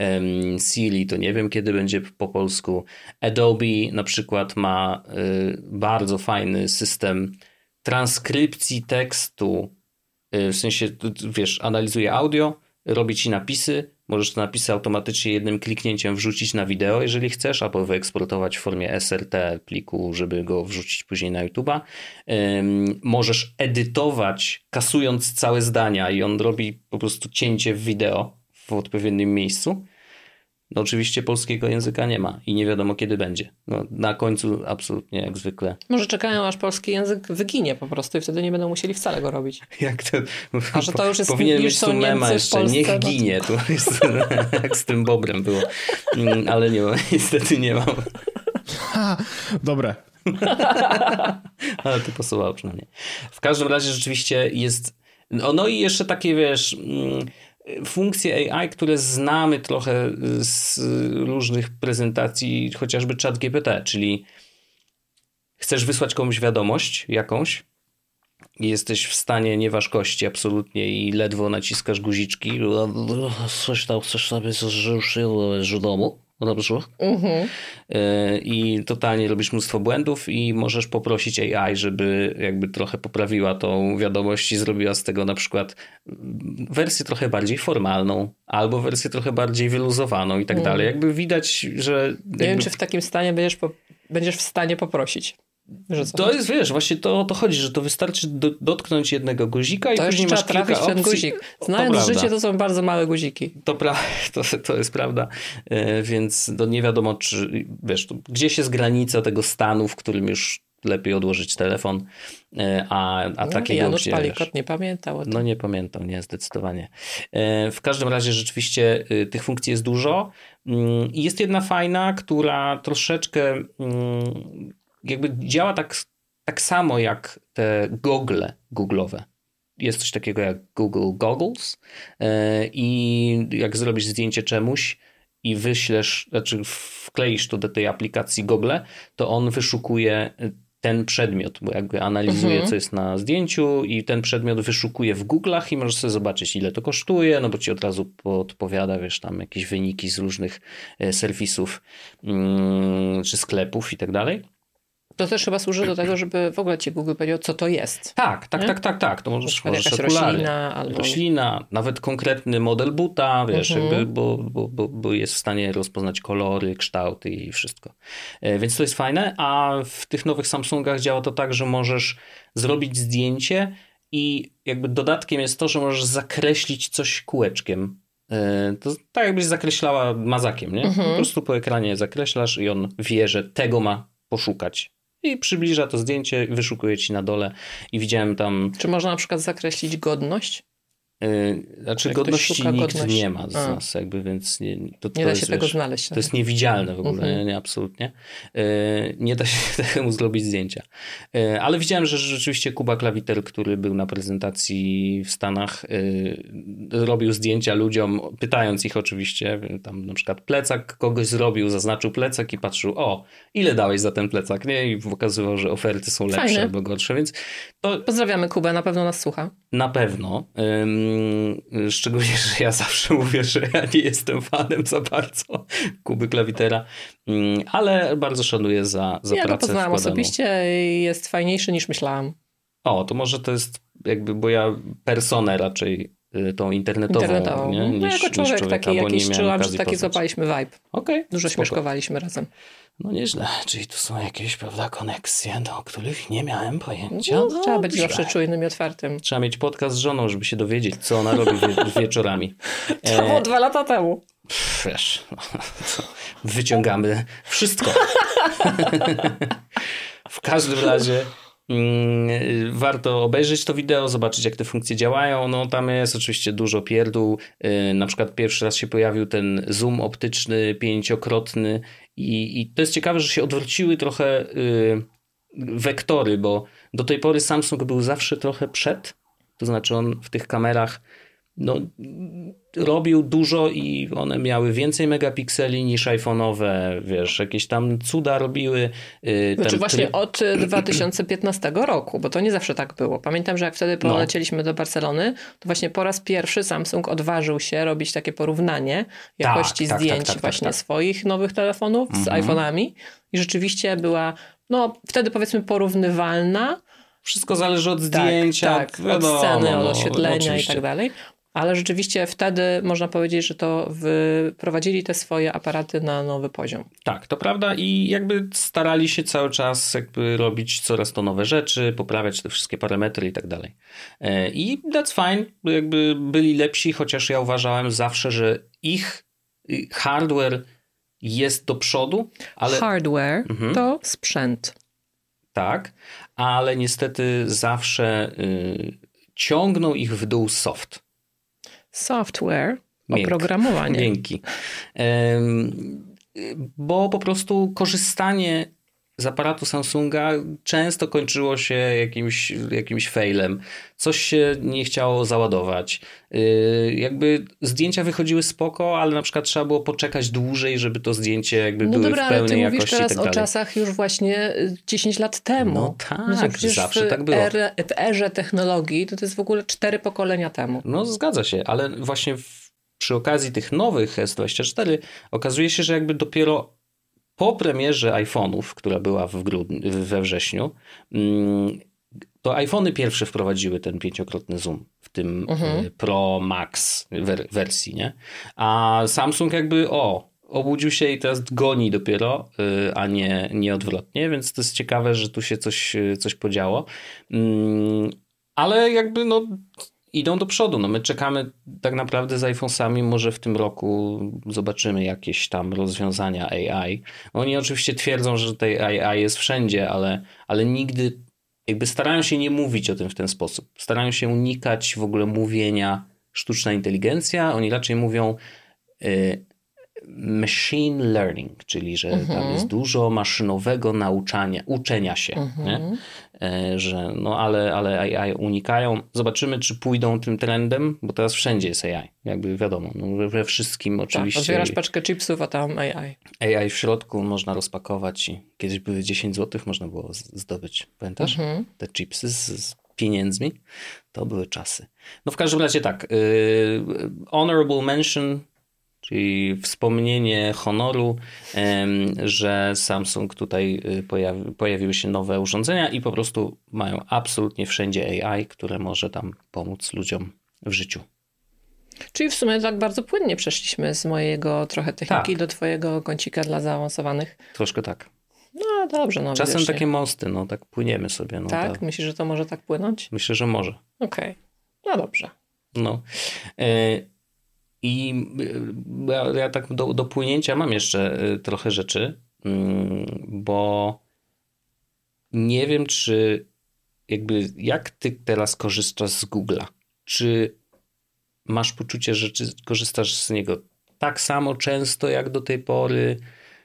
B: Siri to nie wiem kiedy będzie po polsku. Adobe na przykład ma bardzo fajny system transkrypcji tekstu, w sensie wiesz, analizuje audio, robi ci napisy, możesz te napisy automatycznie jednym kliknięciem wrzucić na wideo, jeżeli chcesz, albo wyeksportować w formie SRT pliku, żeby go wrzucić później na YouTube'a. Możesz edytować, kasując całe zdania i on robi po prostu cięcie w wideo w odpowiednim miejscu. No oczywiście polskiego języka nie ma i nie wiadomo kiedy będzie. No, na końcu absolutnie jak zwykle.
C: Może czekają aż polski język wyginie po prostu i wtedy nie będą musieli wcale go robić.
B: Jak to,
C: a że to już jest,
B: powinien
C: już
B: mieć tu mema jeszcze,
C: Polsce,
B: niech ginie. To jest, jak z tym Bobrem było. Ale nie ma, niestety nie mam.
A: Dobre.
B: Ale to pasowało przynajmniej. W każdym razie rzeczywiście jest... No i jeszcze takie, wiesz... funkcje AI, które znamy trochę z różnych prezentacji, chociażby ChatGPT, czyli chcesz wysłać komuś wiadomość jakąś i jesteś w stanie nieważkości absolutnie i ledwo naciskasz guziczki, coś tam chcesz sobie z domu, dobrze? I totalnie robisz mnóstwo błędów i możesz poprosić AI, żeby jakby trochę poprawiła tą wiadomość i zrobiła z tego na przykład wersję trochę bardziej formalną albo wersję trochę bardziej wyluzowaną i tak dalej. Jakby widać, że...
C: Nie wiem, czy w takim stanie będziesz w stanie poprosić.
B: To jest, wiesz, właśnie to o to chodzi, że to wystarczy dotknąć jednego guzika i
C: to
B: później masz kilka opcji.
C: Ten guzik. Znając życie, to są bardzo małe guziki.
B: To jest prawda, więc to nie wiadomo, czy wiesz, gdzieś jest granica tego stanu, w którym już lepiej odłożyć telefon, a takiego,
C: Janusz
B: gdzie...
C: Palikot nie pamiętał o tym.
B: No nie pamiętał, nie, zdecydowanie. W każdym razie rzeczywiście tych funkcji jest dużo i jest jedna fajna, która troszeczkę jakby działa tak samo jak te Google'owe. Jest coś takiego jak Google Goggles i jak zrobisz zdjęcie czemuś i wkleisz to do tej aplikacji Google, to on wyszukuje ten przedmiot, bo jakby analizuje, co jest na zdjęciu i ten przedmiot wyszukuje w Google'ach i możesz sobie zobaczyć, ile to kosztuje, no bo ci od razu podpowiada, wiesz, tam jakieś wyniki z różnych serwisów czy sklepów i tak dalej.
C: To też chyba służy do tego, żeby w ogóle ci Google powiedział, co to jest.
B: Tak. To możesz
C: jakaś roślina albo...
B: Roślina, nawet konkretny model buta, wiesz, jakby, bo jest w stanie rozpoznać kolory, kształty i wszystko. Więc to jest fajne, a w tych nowych Samsungach działa to tak, że możesz zrobić zdjęcie i jakby dodatkiem jest to, że możesz zakreślić coś kółeczkiem To tak jakbyś zakreślała mazakiem, nie? Po prostu po ekranie zakreślasz i on wie, że tego ma poszukać. I przybliża to zdjęcie, wyszukuje ci na dole i widziałem tam...
C: Czy można na przykład zakreślić godność?
B: Znaczy
C: Jak
B: godności
C: ktoś
B: nikt
C: szuka
B: nie ma z nas, jakby, więc
C: nie da się tego znaleźć.
B: To jest niewidzialne w ogóle, nie, absolutnie. Nie da się temu zrobić zdjęcia. Ale widziałem, że rzeczywiście Kuba Klawiter, który był na prezentacji w Stanach, robił zdjęcia ludziom, pytając ich oczywiście, tam na przykład plecak kogoś zrobił, zaznaczył plecak i patrzył, ile dałeś za ten plecak, nie? I pokazywał, że oferty są lepsze
C: Fajne.
B: albo gorsze, więc to...
C: Pozdrawiamy Kubę, na pewno nas słucha.
B: Na pewno. Szczególnie, że ja zawsze mówię, że ja nie jestem fanem za bardzo Kuby Klawitera, ale bardzo szanuję za pracę
C: Ja go poznałam
B: wkładaną.
C: osobiście i jest fajniejszy niż myślałam.
B: To może to jest jakby, bo ja personę raczej tą internetową. Nie?
C: No jako człowiek
B: człowieka,
C: taki
B: bo
C: jakiś
B: nie miałem
C: czułam, że
B: okazji
C: taki
B: poznać.
C: złapaliśmy vibe.
B: Okej,
C: Dużo
B: spoko.
C: śmieszkowaliśmy razem.
B: No nieźle, czyli tu są jakieś, prawda, koneksje, o których nie miałem pojęcia.
C: No, trzeba być
B: Dobrze.
C: zawsze czujnym i otwartym.
B: Trzeba mieć podcast z żoną, żeby się dowiedzieć, co ona robi wieczorami.
C: To było 2 lata temu.
B: Wiesz, wyciągamy wszystko. W każdym razie warto obejrzeć to wideo, zobaczyć jak te funkcje działają. No tam jest oczywiście dużo pierdół. Na przykład pierwszy raz się pojawił ten zoom optyczny 5-krotny i to jest ciekawe, że się odwróciły trochę wektory, bo do tej pory Samsung był zawsze trochę przed. To znaczy on w tych kamerach robił dużo i one miały więcej megapikseli niż iPhone'owe, wiesz, jakieś tam cuda robiły.
C: Znaczy właśnie od 2015 roku, bo to nie zawsze tak było. Pamiętam, że jak wtedy polecieliśmy do Barcelony, to właśnie po raz pierwszy Samsung odważył się robić takie porównanie jakości zdjęć właśnie swoich nowych telefonów z iPhone'ami i rzeczywiście była, wtedy powiedzmy porównywalna.
B: Wszystko zależy od zdjęcia,
C: od sceny, od oświetlenia i tak dalej. Ale rzeczywiście wtedy można powiedzieć, że to wyprowadzili te swoje aparaty na nowy poziom.
B: Tak, to prawda i jakby starali się cały czas jakby robić coraz to nowe rzeczy, poprawiać te wszystkie parametry i tak dalej. I that's fine, jakby byli lepsi, chociaż ja uważałem zawsze, że ich hardware jest do przodu, ale...
C: Hardware to sprzęt.
B: Tak, ale niestety zawsze ciągnął ich w dół soft.
C: Software, oprogramowanie.
B: Miękki. Bo po prostu korzystanie z aparatu Samsunga często kończyło się jakimś failem. Coś się nie chciało załadować. Jakby zdjęcia wychodziły spoko, ale na przykład trzeba było poczekać dłużej, żeby to zdjęcie jakby były w pełnej jakości i tak dalej. No
C: mówisz teraz o czasach już właśnie 10 lat temu.
B: No tak, zawsze tak było.
C: W erze technologii to jest w ogóle 4 pokolenia temu.
B: No zgadza się, ale właśnie przy okazji tych nowych S24 okazuje się, że jakby dopiero po premierze iPhone'ów, która była we wrześniu, to iPhony pierwsze wprowadziły ten 5-krotny zoom w tym Pro Max wersji, nie? A Samsung jakby obudził się i teraz goni dopiero, a nie odwrotnie, więc to jest ciekawe, że tu się coś podziało. Ale jakby idą do przodu. My czekamy tak naprawdę z iPhone'sami, może w tym roku zobaczymy jakieś tam rozwiązania AI. Oni oczywiście twierdzą, że tej AI jest wszędzie, ale nigdy jakby starają się nie mówić o tym w ten sposób. Starają się unikać w ogóle mówienia sztuczna inteligencja. Oni raczej mówią machine learning, czyli że tam jest dużo maszynowego uczenia się, nie? Że ale AI unikają. Zobaczymy, czy pójdą tym trendem, bo teraz wszędzie jest AI, jakby wiadomo, we wszystkim oczywiście.
C: Tak, otwierasz paczkę chipsów, a tam AI.
B: AI w środku można rozpakować i kiedyś były 10 zł, można było zdobyć, pamiętasz? Te chipsy z pieniędzmi, to były czasy. W każdym razie tak, honorable mention, czyli wspomnienie honoru, że Samsung tutaj pojawiły się nowe urządzenia i po prostu mają absolutnie wszędzie AI, które może tam pomóc ludziom w życiu.
C: Czyli w sumie tak bardzo płynnie przeszliśmy z mojego trochę techniki do twojego kącika dla zaawansowanych.
B: Troszkę tak.
C: No dobrze.
B: Czasem
C: widocznie.
B: takie mosty, tak płyniemy sobie.
C: Tak? Myślisz, że to może tak płynąć?
B: Myślę, że może.
C: Okej. No dobrze.
B: I ja tak do płynięcia mam jeszcze trochę rzeczy, bo nie wiem, czy jak ty teraz korzystasz z Google'a? Czy masz poczucie, że korzystasz z niego tak samo często jak do tej pory,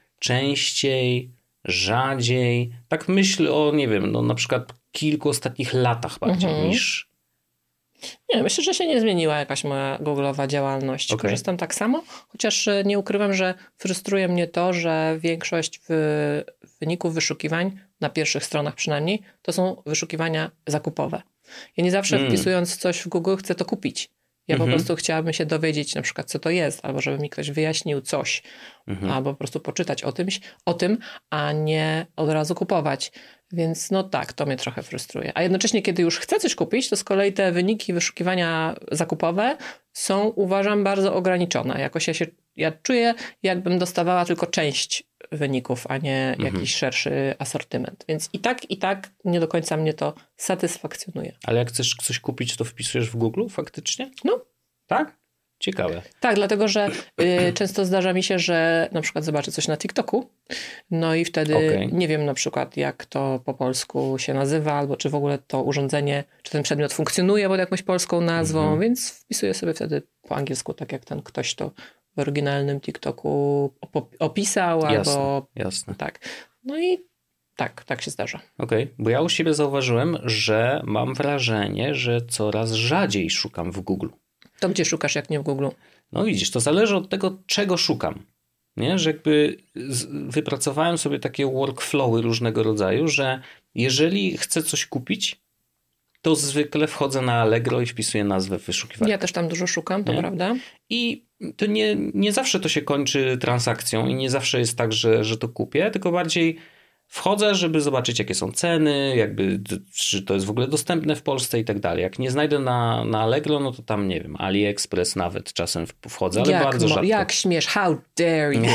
B: częściej, rzadziej? Tak myślę o, nie wiem, no na przykład kilku ostatnich latach bardziej niż...
C: Nie, myślę, że się nie zmieniła jakaś moja Google'owa działalność.
B: Okay.
C: Korzystam tak samo, chociaż nie ukrywam, że frustruje mnie to, że większość wyników wyszukiwań, na pierwszych stronach przynajmniej, to są wyszukiwania zakupowe. Ja nie zawsze wpisując coś w Google chcę to kupić. Ja po prostu chciałabym się dowiedzieć na przykład, co to jest, albo żeby mi ktoś wyjaśnił coś, albo po prostu poczytać o tym, a nie od razu kupować. Więc no tak, to mnie trochę frustruje. A jednocześnie, kiedy już chcę coś kupić, to z kolei te wyniki wyszukiwania zakupowe są, uważam, bardzo ograniczone. Jakoś ja czuję, jakbym dostawała tylko część wyników, a nie jakiś szerszy asortyment. Więc i tak nie do końca mnie to satysfakcjonuje.
B: Ale jak chcesz coś kupić, to wpisujesz w Google faktycznie?
C: No.
B: Tak? Ciekawe.
C: Tak, dlatego, że często zdarza mi się, że na przykład zobaczę coś na TikToku, no i wtedy nie wiem na przykład, jak to po polsku się nazywa, albo czy w ogóle to urządzenie, czy ten przedmiot funkcjonuje pod jakąś polską nazwą, więc wpisuję sobie wtedy po angielsku, tak jak ten ktoś to w oryginalnym TikToku opisał, albo...
B: Jasne.
C: Tak. No i tak się zdarza.
B: Okej, bo ja u siebie zauważyłem, że mam wrażenie, że coraz rzadziej szukam w Google.
C: To gdzie szukasz, jak nie w Google?
B: No widzisz, to zależy od tego, czego szukam. Nie? Że wypracowałem sobie takie workflowy różnego rodzaju, że jeżeli chcę coś kupić, to zwykle wchodzę na Allegro i wpisuję nazwę w wyszukiwarkę.
C: Ja też tam dużo szukam, to prawda.
B: I to nie zawsze to się kończy transakcją i nie zawsze jest tak, że to kupię, tylko bardziej wchodzę, żeby zobaczyć, jakie są ceny, czy to jest w ogóle dostępne w Polsce i tak dalej. Jak nie znajdę na Allegro, no to tam, nie wiem, AliExpress nawet czasem wchodzę, ale bardzo rzadko.
C: Jak śmiesz, how dare you?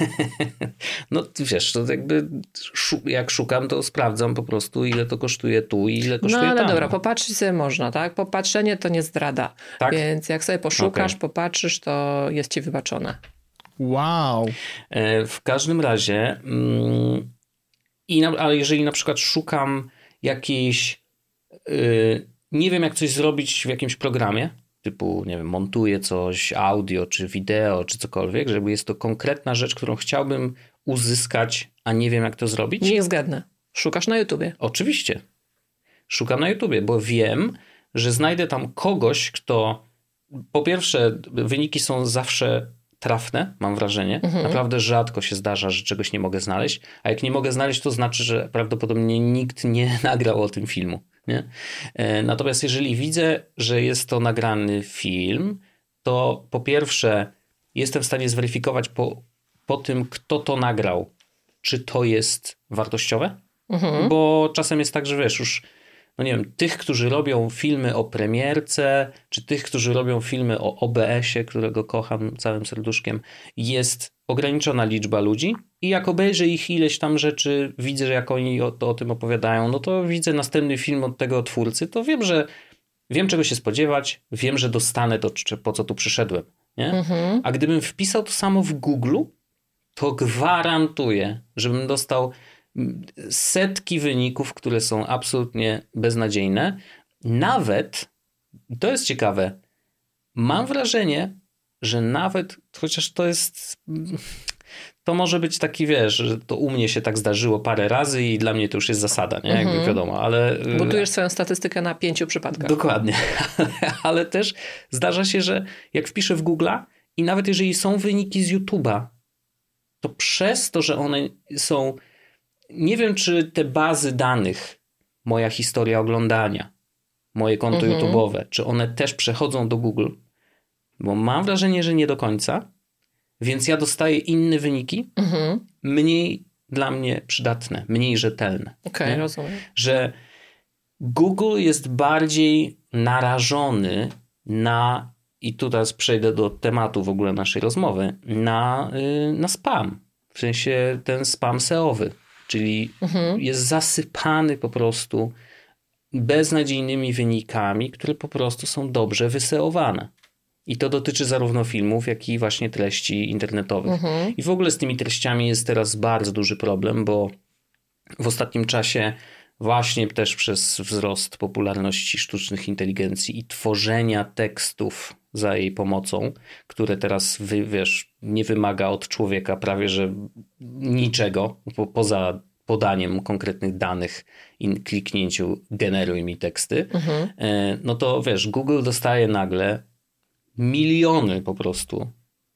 B: No wiesz, to jak szukam, to sprawdzam po prostu, ile to kosztuje tu i ile kosztuje tam.
C: No ale dobra, popatrzeć sobie można, tak? Popatrzenie to nie zdrada. Tak? Więc jak sobie poszukasz, popatrzysz, to jest ci wybaczone.
A: Wow.
B: W każdym razie... Ale jeżeli na przykład szukam jakiejś, nie wiem jak coś zrobić w jakimś programie, typu, nie wiem, montuję coś, audio, czy wideo, czy cokolwiek, żeby jest to konkretna rzecz, którą chciałbym uzyskać, a nie wiem jak to zrobić.
C: Niech zgadnę. Szukasz na YouTubie.
B: Oczywiście. Szukam na YouTubie, bo wiem, że znajdę tam kogoś, kto po pierwsze wyniki są zawsze trafne, mam wrażenie. Naprawdę rzadko się zdarza, że czegoś nie mogę znaleźć, a jak nie mogę znaleźć, to znaczy, że prawdopodobnie nikt nie nagrał o tym filmu. Nie? Natomiast jeżeli widzę, że jest to nagrany film, to po pierwsze jestem w stanie zweryfikować po tym, kto to nagrał, czy to jest wartościowe, bo czasem jest tak, że wiesz, już no nie wiem, tych, którzy robią filmy o premierce, czy tych, którzy robią filmy o OBS-ie, którego kocham całym serduszkiem, jest ograniczona liczba ludzi i jak obejrzę ich ileś tam rzeczy, widzę, że jak oni o tym opowiadają, no to widzę następny film od tego twórcy, to wiem czego się spodziewać, wiem, że dostanę to, po co tu przyszedłem. Nie? A gdybym wpisał to samo w Google, to gwarantuję, żebym dostał setki wyników, które są absolutnie beznadziejne. Nawet, to jest ciekawe, mam wrażenie, że nawet, chociaż to może być taki, wiesz, że to u mnie się tak zdarzyło parę razy i dla mnie to już jest zasada, nie? Jakby wiadomo, ale...
C: Budujesz swoją statystykę na 5 przypadkach.
B: Dokładnie, ale też zdarza się, że jak wpiszę w Google'a i nawet jeżeli są wyniki z YouTube'a, to przez to, że one są... Nie wiem, czy te bazy danych, moja historia oglądania, moje konto YouTube'owe, czy one też przechodzą do Google, bo mam wrażenie, że nie do końca, więc ja dostaję inne wyniki, mniej dla mnie przydatne, mniej rzetelne.
C: Okej, rozumiem.
B: Że Google jest bardziej narażony na, i tu teraz przejdę do tematu w ogóle naszej rozmowy, na spam. W sensie ten spam SEO-owy. Czyli jest zasypany po prostu beznadziejnymi wynikami, które po prostu są dobrze wyseowane. I to dotyczy zarówno filmów, jak i właśnie treści internetowych. I w ogóle z tymi treściami jest teraz bardzo duży problem, bo w ostatnim czasie właśnie też przez wzrost popularności sztucznych inteligencji i tworzenia tekstów za jej pomocą, które teraz, nie wymaga od człowieka prawie że niczego, poza podaniem konkretnych danych i kliknięciu generuj mi teksty, no to Google dostaje nagle miliony po prostu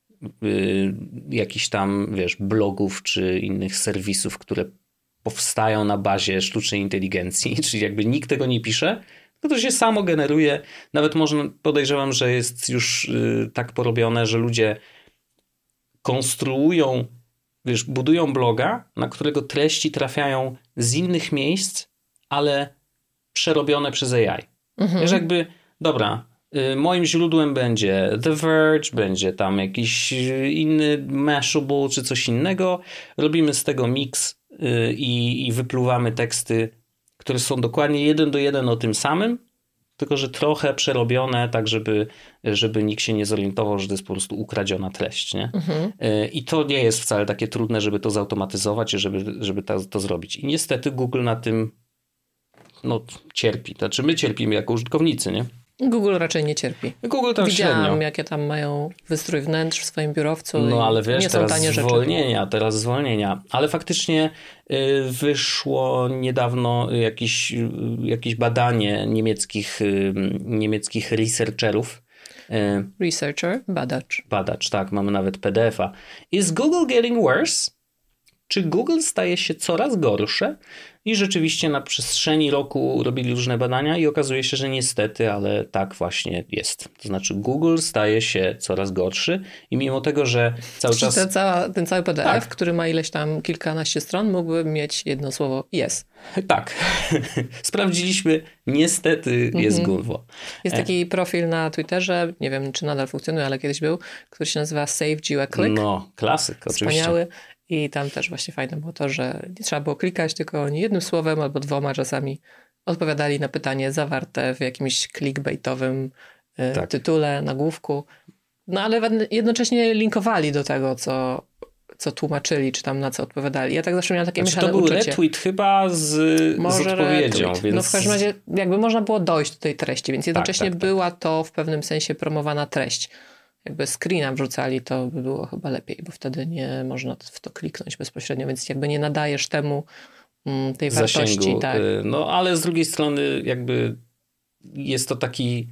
B: jakichś tam, blogów czy innych serwisów, które powstają na bazie sztucznej inteligencji, czyli jakby nikt tego nie pisze, to się samo generuje. Nawet podejrzewam, że jest już tak porobione, że ludzie konstruują, budują bloga, na którego treści trafiają z innych miejsc, ale przerobione przez AI. Dobra, moim źródłem będzie The Verge, będzie tam jakiś inny Mashable czy coś innego. Robimy z tego mix i wypluwamy teksty, które są dokładnie 1 do 1 o tym samym, tylko że trochę przerobione, tak żeby nikt się nie zorientował, że to jest po prostu ukradziona treść. Nie? I to nie jest wcale takie trudne, żeby to zautomatyzować i żeby to zrobić. I niestety Google na tym cierpi. Znaczy my cierpimy jako użytkownicy, nie?
C: Google raczej nie cierpi.
B: Google tam
C: Widziałam,
B: średnio.
C: jakie tam mają wystrój wnętrz w swoim biurowcu.
B: No ale
C: nie są tanie rzeczy.
B: Teraz zwolnienia. Ale faktycznie wyszło niedawno jakieś badanie niemieckich researcherów.
C: Researcher, badacz.
B: Badacz, tak, mamy nawet PDF-a. Is Google getting worse? Czy Google staje się coraz gorsze? I rzeczywiście na przestrzeni roku robili różne badania i okazuje się, że niestety, ale tak właśnie jest. To znaczy Google staje się coraz gorszy i mimo tego, że cały czas...
C: Ten cały PDF, który ma ileś tam kilkanaście stron, mógłby mieć jedno słowo yes.
B: Tak. Sprawdziliśmy. Niestety jest gulwo.
C: Jest taki profil na Twitterze, nie wiem czy nadal funkcjonuje, ale kiedyś był, który się nazywa Saved You a Click.
B: No, klasyk oczywiście.
C: Wspaniały. I tam też właśnie fajne było to, że nie trzeba było klikać, tylko oni jednym słowem albo dwoma czasami odpowiadali na pytanie zawarte w jakimś clickbaitowym tytule, nagłówku. No ale jednocześnie linkowali do tego, co tłumaczyli, czy tam na co odpowiadali. Ja tak zawsze miałam takie mieszane uczucie.
B: To był retweet chyba z odpowiedzią. Więc...
C: No w każdym razie jakby można było dojść do tej treści, więc jednocześnie była to w pewnym sensie promowana treść. Jakby screena wrzucali, to by było chyba lepiej, bo wtedy nie można w to kliknąć bezpośrednio, więc jakby nie nadajesz temu tej wartości.
B: Zasięgu.
C: Tak.
B: No ale z drugiej strony jakby jest to taki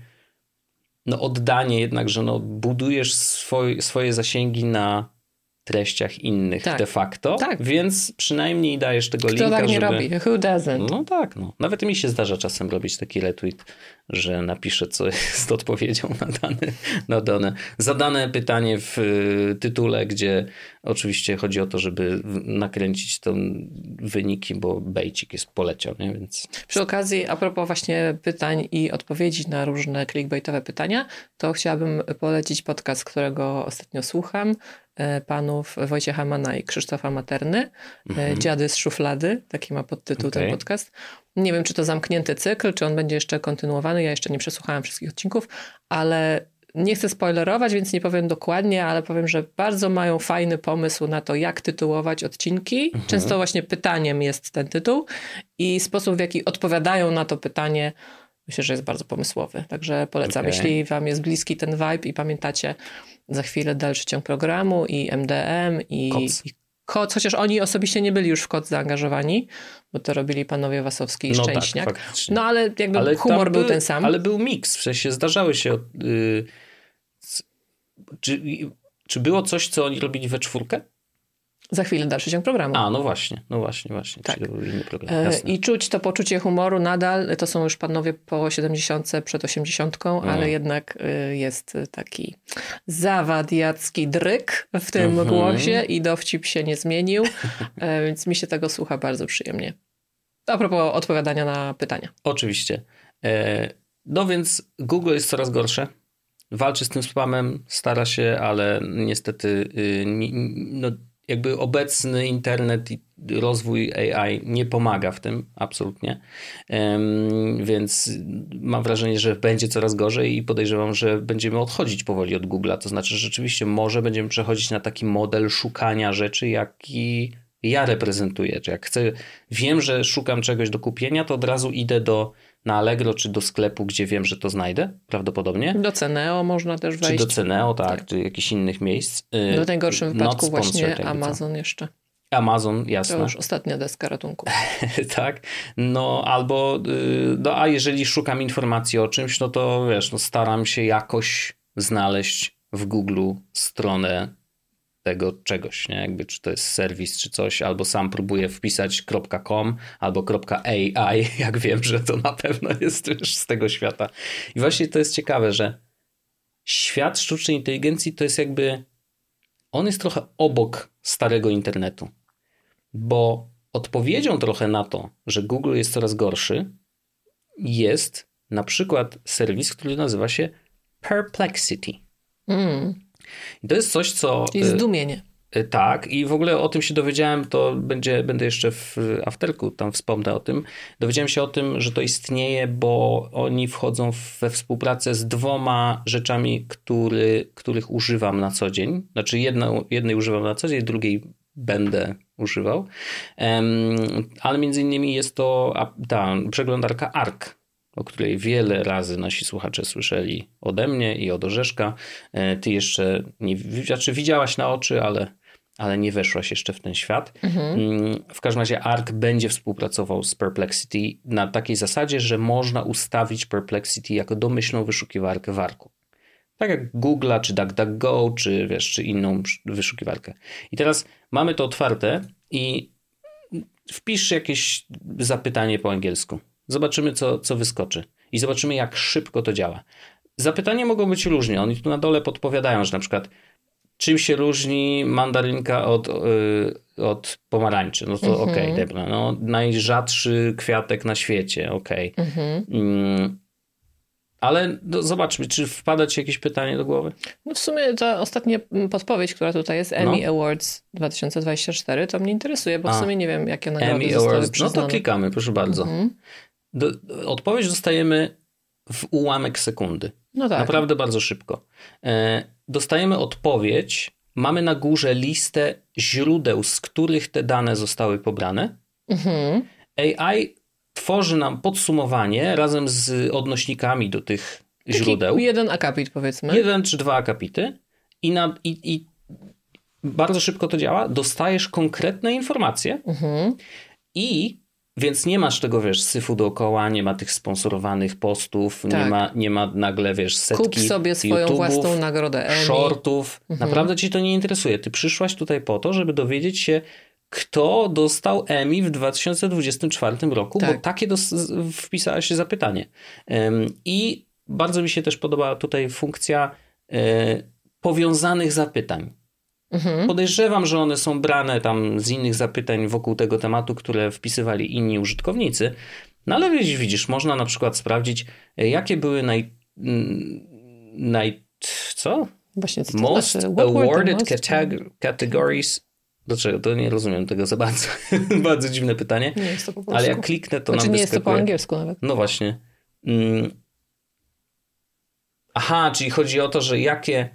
B: oddanie jednak, że budujesz swoje zasięgi na treściach innych de facto, więc przynajmniej dajesz tego linka,
C: Kto tak nie robi? Who doesn't?
B: No tak, Nawet mi się zdarza czasem robić taki retweet, że napiszę, co jest odpowiedzią na dane zadane pytanie w tytule, gdzie oczywiście chodzi o to, żeby nakręcić to wyniki, bo bejcik poleciał, nie? Więc...
C: Przy okazji, a propos właśnie pytań i odpowiedzi na różne clickbaitowe pytania, to chciałabym polecić podcast, którego ostatnio słucham, panów Wojciecha Mana i Krzysztofa Materny. Dziady z szuflady, taki ma podtytuł ten podcast. Nie wiem, czy to zamknięty cykl, czy on będzie jeszcze kontynuowany. Ja jeszcze nie przesłuchałam wszystkich odcinków, ale nie chcę spoilerować, więc nie powiem dokładnie, ale powiem, że bardzo mają fajny pomysł na to, jak tytułować odcinki. Często właśnie pytaniem jest ten tytuł i sposób, w jaki odpowiadają na to pytanie, myślę, że jest bardzo pomysłowy. Także polecam. Jeśli wam jest bliski ten vibe i pamiętacie za chwilę dalszy ciąg programu i MDM i KOC, chociaż oni osobiście nie byli już w KOC zaangażowani, bo to robili panowie Wasowski i Szczęśniak.
B: Tak,
C: ale jakby humor był ten sam.
B: Ale był miks, w sensie zdarzały się... Czy było coś, co oni robili we czwórkę?
C: Za chwilę dalszy ciąg programu.
B: No właśnie.
C: Tak.
B: Czyli to był inny program.
C: I czuć to poczucie humoru nadal. To są już panowie po 70, przed 80, ale jednak jest taki zawadiacki dryk w tym głosie i dowcip się nie zmienił, więc mi się tego słucha bardzo przyjemnie. A propos odpowiadania na pytania.
B: Oczywiście. Więc Google jest coraz gorsze. Walczy z tym spamem, stara się, ale niestety jakby obecny internet rozwój AI nie pomaga w tym, absolutnie. Więc mam wrażenie, że będzie coraz gorzej i podejrzewam, że będziemy odchodzić powoli od Google'a. To znaczy, że rzeczywiście może będziemy przechodzić na taki model szukania rzeczy, jaki ja reprezentuję. Czy jak wiem, że szukam czegoś do kupienia, to od razu idę na Allegro czy do sklepu, gdzie wiem, że to znajdę, prawdopodobnie.
C: Do Ceneo można też wejść.
B: Czy do Ceneo, tak, czy jakichś innych miejsc.
C: W najgorszym wypadku właśnie Amazon jeszcze.
B: Amazon, jasne.
C: To już ostatnia deska ratunku.
B: Tak, no albo, a jeżeli szukam informacji o czymś, no to wiesz, staram się jakoś znaleźć w Google stronę tego czegoś, nie? Jakby czy to jest serwis, czy coś, albo sam próbuję wpisać .com albo .ai, jak wiem, że to na pewno jest już z tego świata. I właśnie to jest ciekawe, że świat sztucznej inteligencji to jest jakby, on jest trochę obok starego internetu, bo odpowiedzią trochę na to, że Google jest coraz gorszy, jest na przykład serwis, który nazywa się Perplexity. I to jest coś, co...
C: I zdumienie.
B: Tak, i w ogóle o tym się dowiedziałem, to będę jeszcze w afterku, tam wspomnę o tym. Dowiedziałem się o tym, że to istnieje, bo oni wchodzą we współpracę z 2 rzeczami, których używam na co dzień. Znaczy jednej używam na co dzień, drugiej będę używał. Ale między innymi jest to ta przeglądarka Arc, o której wiele razy nasi słuchacze słyszeli ode mnie i od Orzeszka. Ty jeszcze widziałaś na oczy, ale nie weszłaś jeszcze w ten świat. W każdym razie Arc będzie współpracował z Perplexity na takiej zasadzie, że można ustawić Perplexity jako domyślną wyszukiwarkę w Arcu. Tak jak Google'a, czy DuckDuckGo, czy inną wyszukiwarkę. I teraz mamy to otwarte i wpisz jakieś zapytanie po angielsku. Zobaczymy, co wyskoczy. I zobaczymy, jak szybko to działa. Zapytania mogą być różne. Oni tu na dole podpowiadają, że na przykład czym się różni mandarynka od pomarańczy. No to okej, dobra. No, najrzadszy kwiatek na świecie. Okej. Ale zobaczmy, czy wpada ci jakieś pytanie do głowy?
C: No w sumie ta ostatnia podpowiedź, która tutaj jest, Emmy Awards 2024, to mnie interesuje, bo w sumie nie wiem, jakie nagrody
B: Emmy
C: zostały
B: Awards.
C: przyznane.
B: No to klikamy, proszę bardzo. Odpowiedź dostajemy w ułamek sekundy.
C: No tak.
B: Naprawdę bardzo szybko. Dostajemy odpowiedź. Mamy na górze listę źródeł, z których te dane zostały pobrane. AI tworzy nam podsumowanie razem z odnośnikami do tych źródeł.
C: 1 akapit, powiedzmy.
B: 1 czy 2 akapity. I bardzo szybko to działa. Dostajesz konkretne informacje więc nie masz tego, wiesz, syfu dookoła, nie ma tych sponsorowanych postów,
C: tak.
B: nie ma nagle, wiesz, setki
C: Kup sobie swoją własną nagrodę Emmy.
B: Shortów. Naprawdę ci to nie interesuje. Ty przyszłaś tutaj po to, żeby dowiedzieć się, kto dostał Emmy w 2024 roku, bo takie wpisałaś się zapytanie. I bardzo mi się też podoba tutaj funkcja powiązanych zapytań. Podejrzewam, że one są brane tam z innych zapytań wokół tego tematu, które wpisywali inni użytkownicy. No ale widzisz, można na przykład sprawdzić, jakie były co?
C: Właśnie, co to
B: most
C: znaczy?
B: awarded categories. Dlaczego? To nie rozumiem tego za bardzo. Bardzo dziwne pytanie.
C: Nie jest to po polsku.
B: Ale jak kliknę, to
C: znaczy,
B: nam
C: nie
B: wyskakuje.
C: jest to po angielsku nawet.
B: No właśnie. Aha, czyli chodzi o to, że jakie...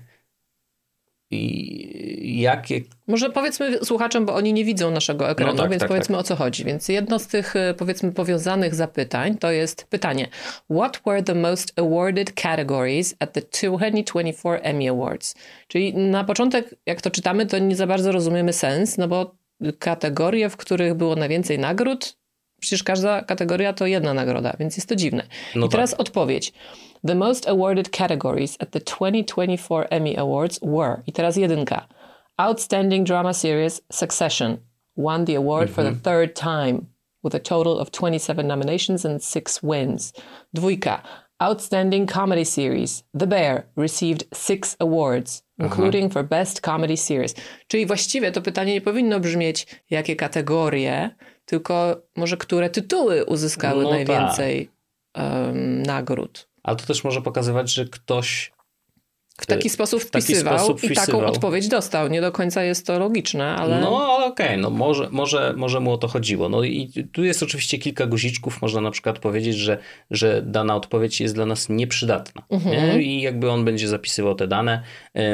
C: Może powiedzmy słuchaczom, bo oni nie widzą naszego ekranu, więc powiedzmy o co chodzi. Więc jedno z tych, powiedzmy, powiązanych zapytań to jest pytanie: What were the most awarded categories at the 2024 Emmy Awards? Czyli na początek, jak to czytamy, to nie za bardzo rozumiemy sens, no bo kategorie, w których było najwięcej nagród, przecież każda kategoria to jedna nagroda, więc jest to dziwne. I teraz odpowiedź. The most awarded categories at the 2024 Emmy Awards were, i teraz 1. Outstanding Drama Series Succession won the award for the 3rd time with a total of 27 nominations and 6 wins. 2. Outstanding Comedy Series The Bear received 6 awards, including for Best Comedy Series. Czyli właściwie to pytanie nie powinno brzmieć, jakie kategorie, tylko może które tytuły uzyskały najwięcej nagród.
B: Ale to też może pokazywać, że ktoś
C: w taki sposób wpisywał i taką odpowiedź dostał. Nie do końca jest to logiczne, ale...
B: No okej, no może mu o to chodziło. No i tu jest oczywiście kilka guziczków. Można na przykład powiedzieć, że dana odpowiedź jest dla nas nieprzydatna. Nie? I jakby on będzie zapisywał te dane.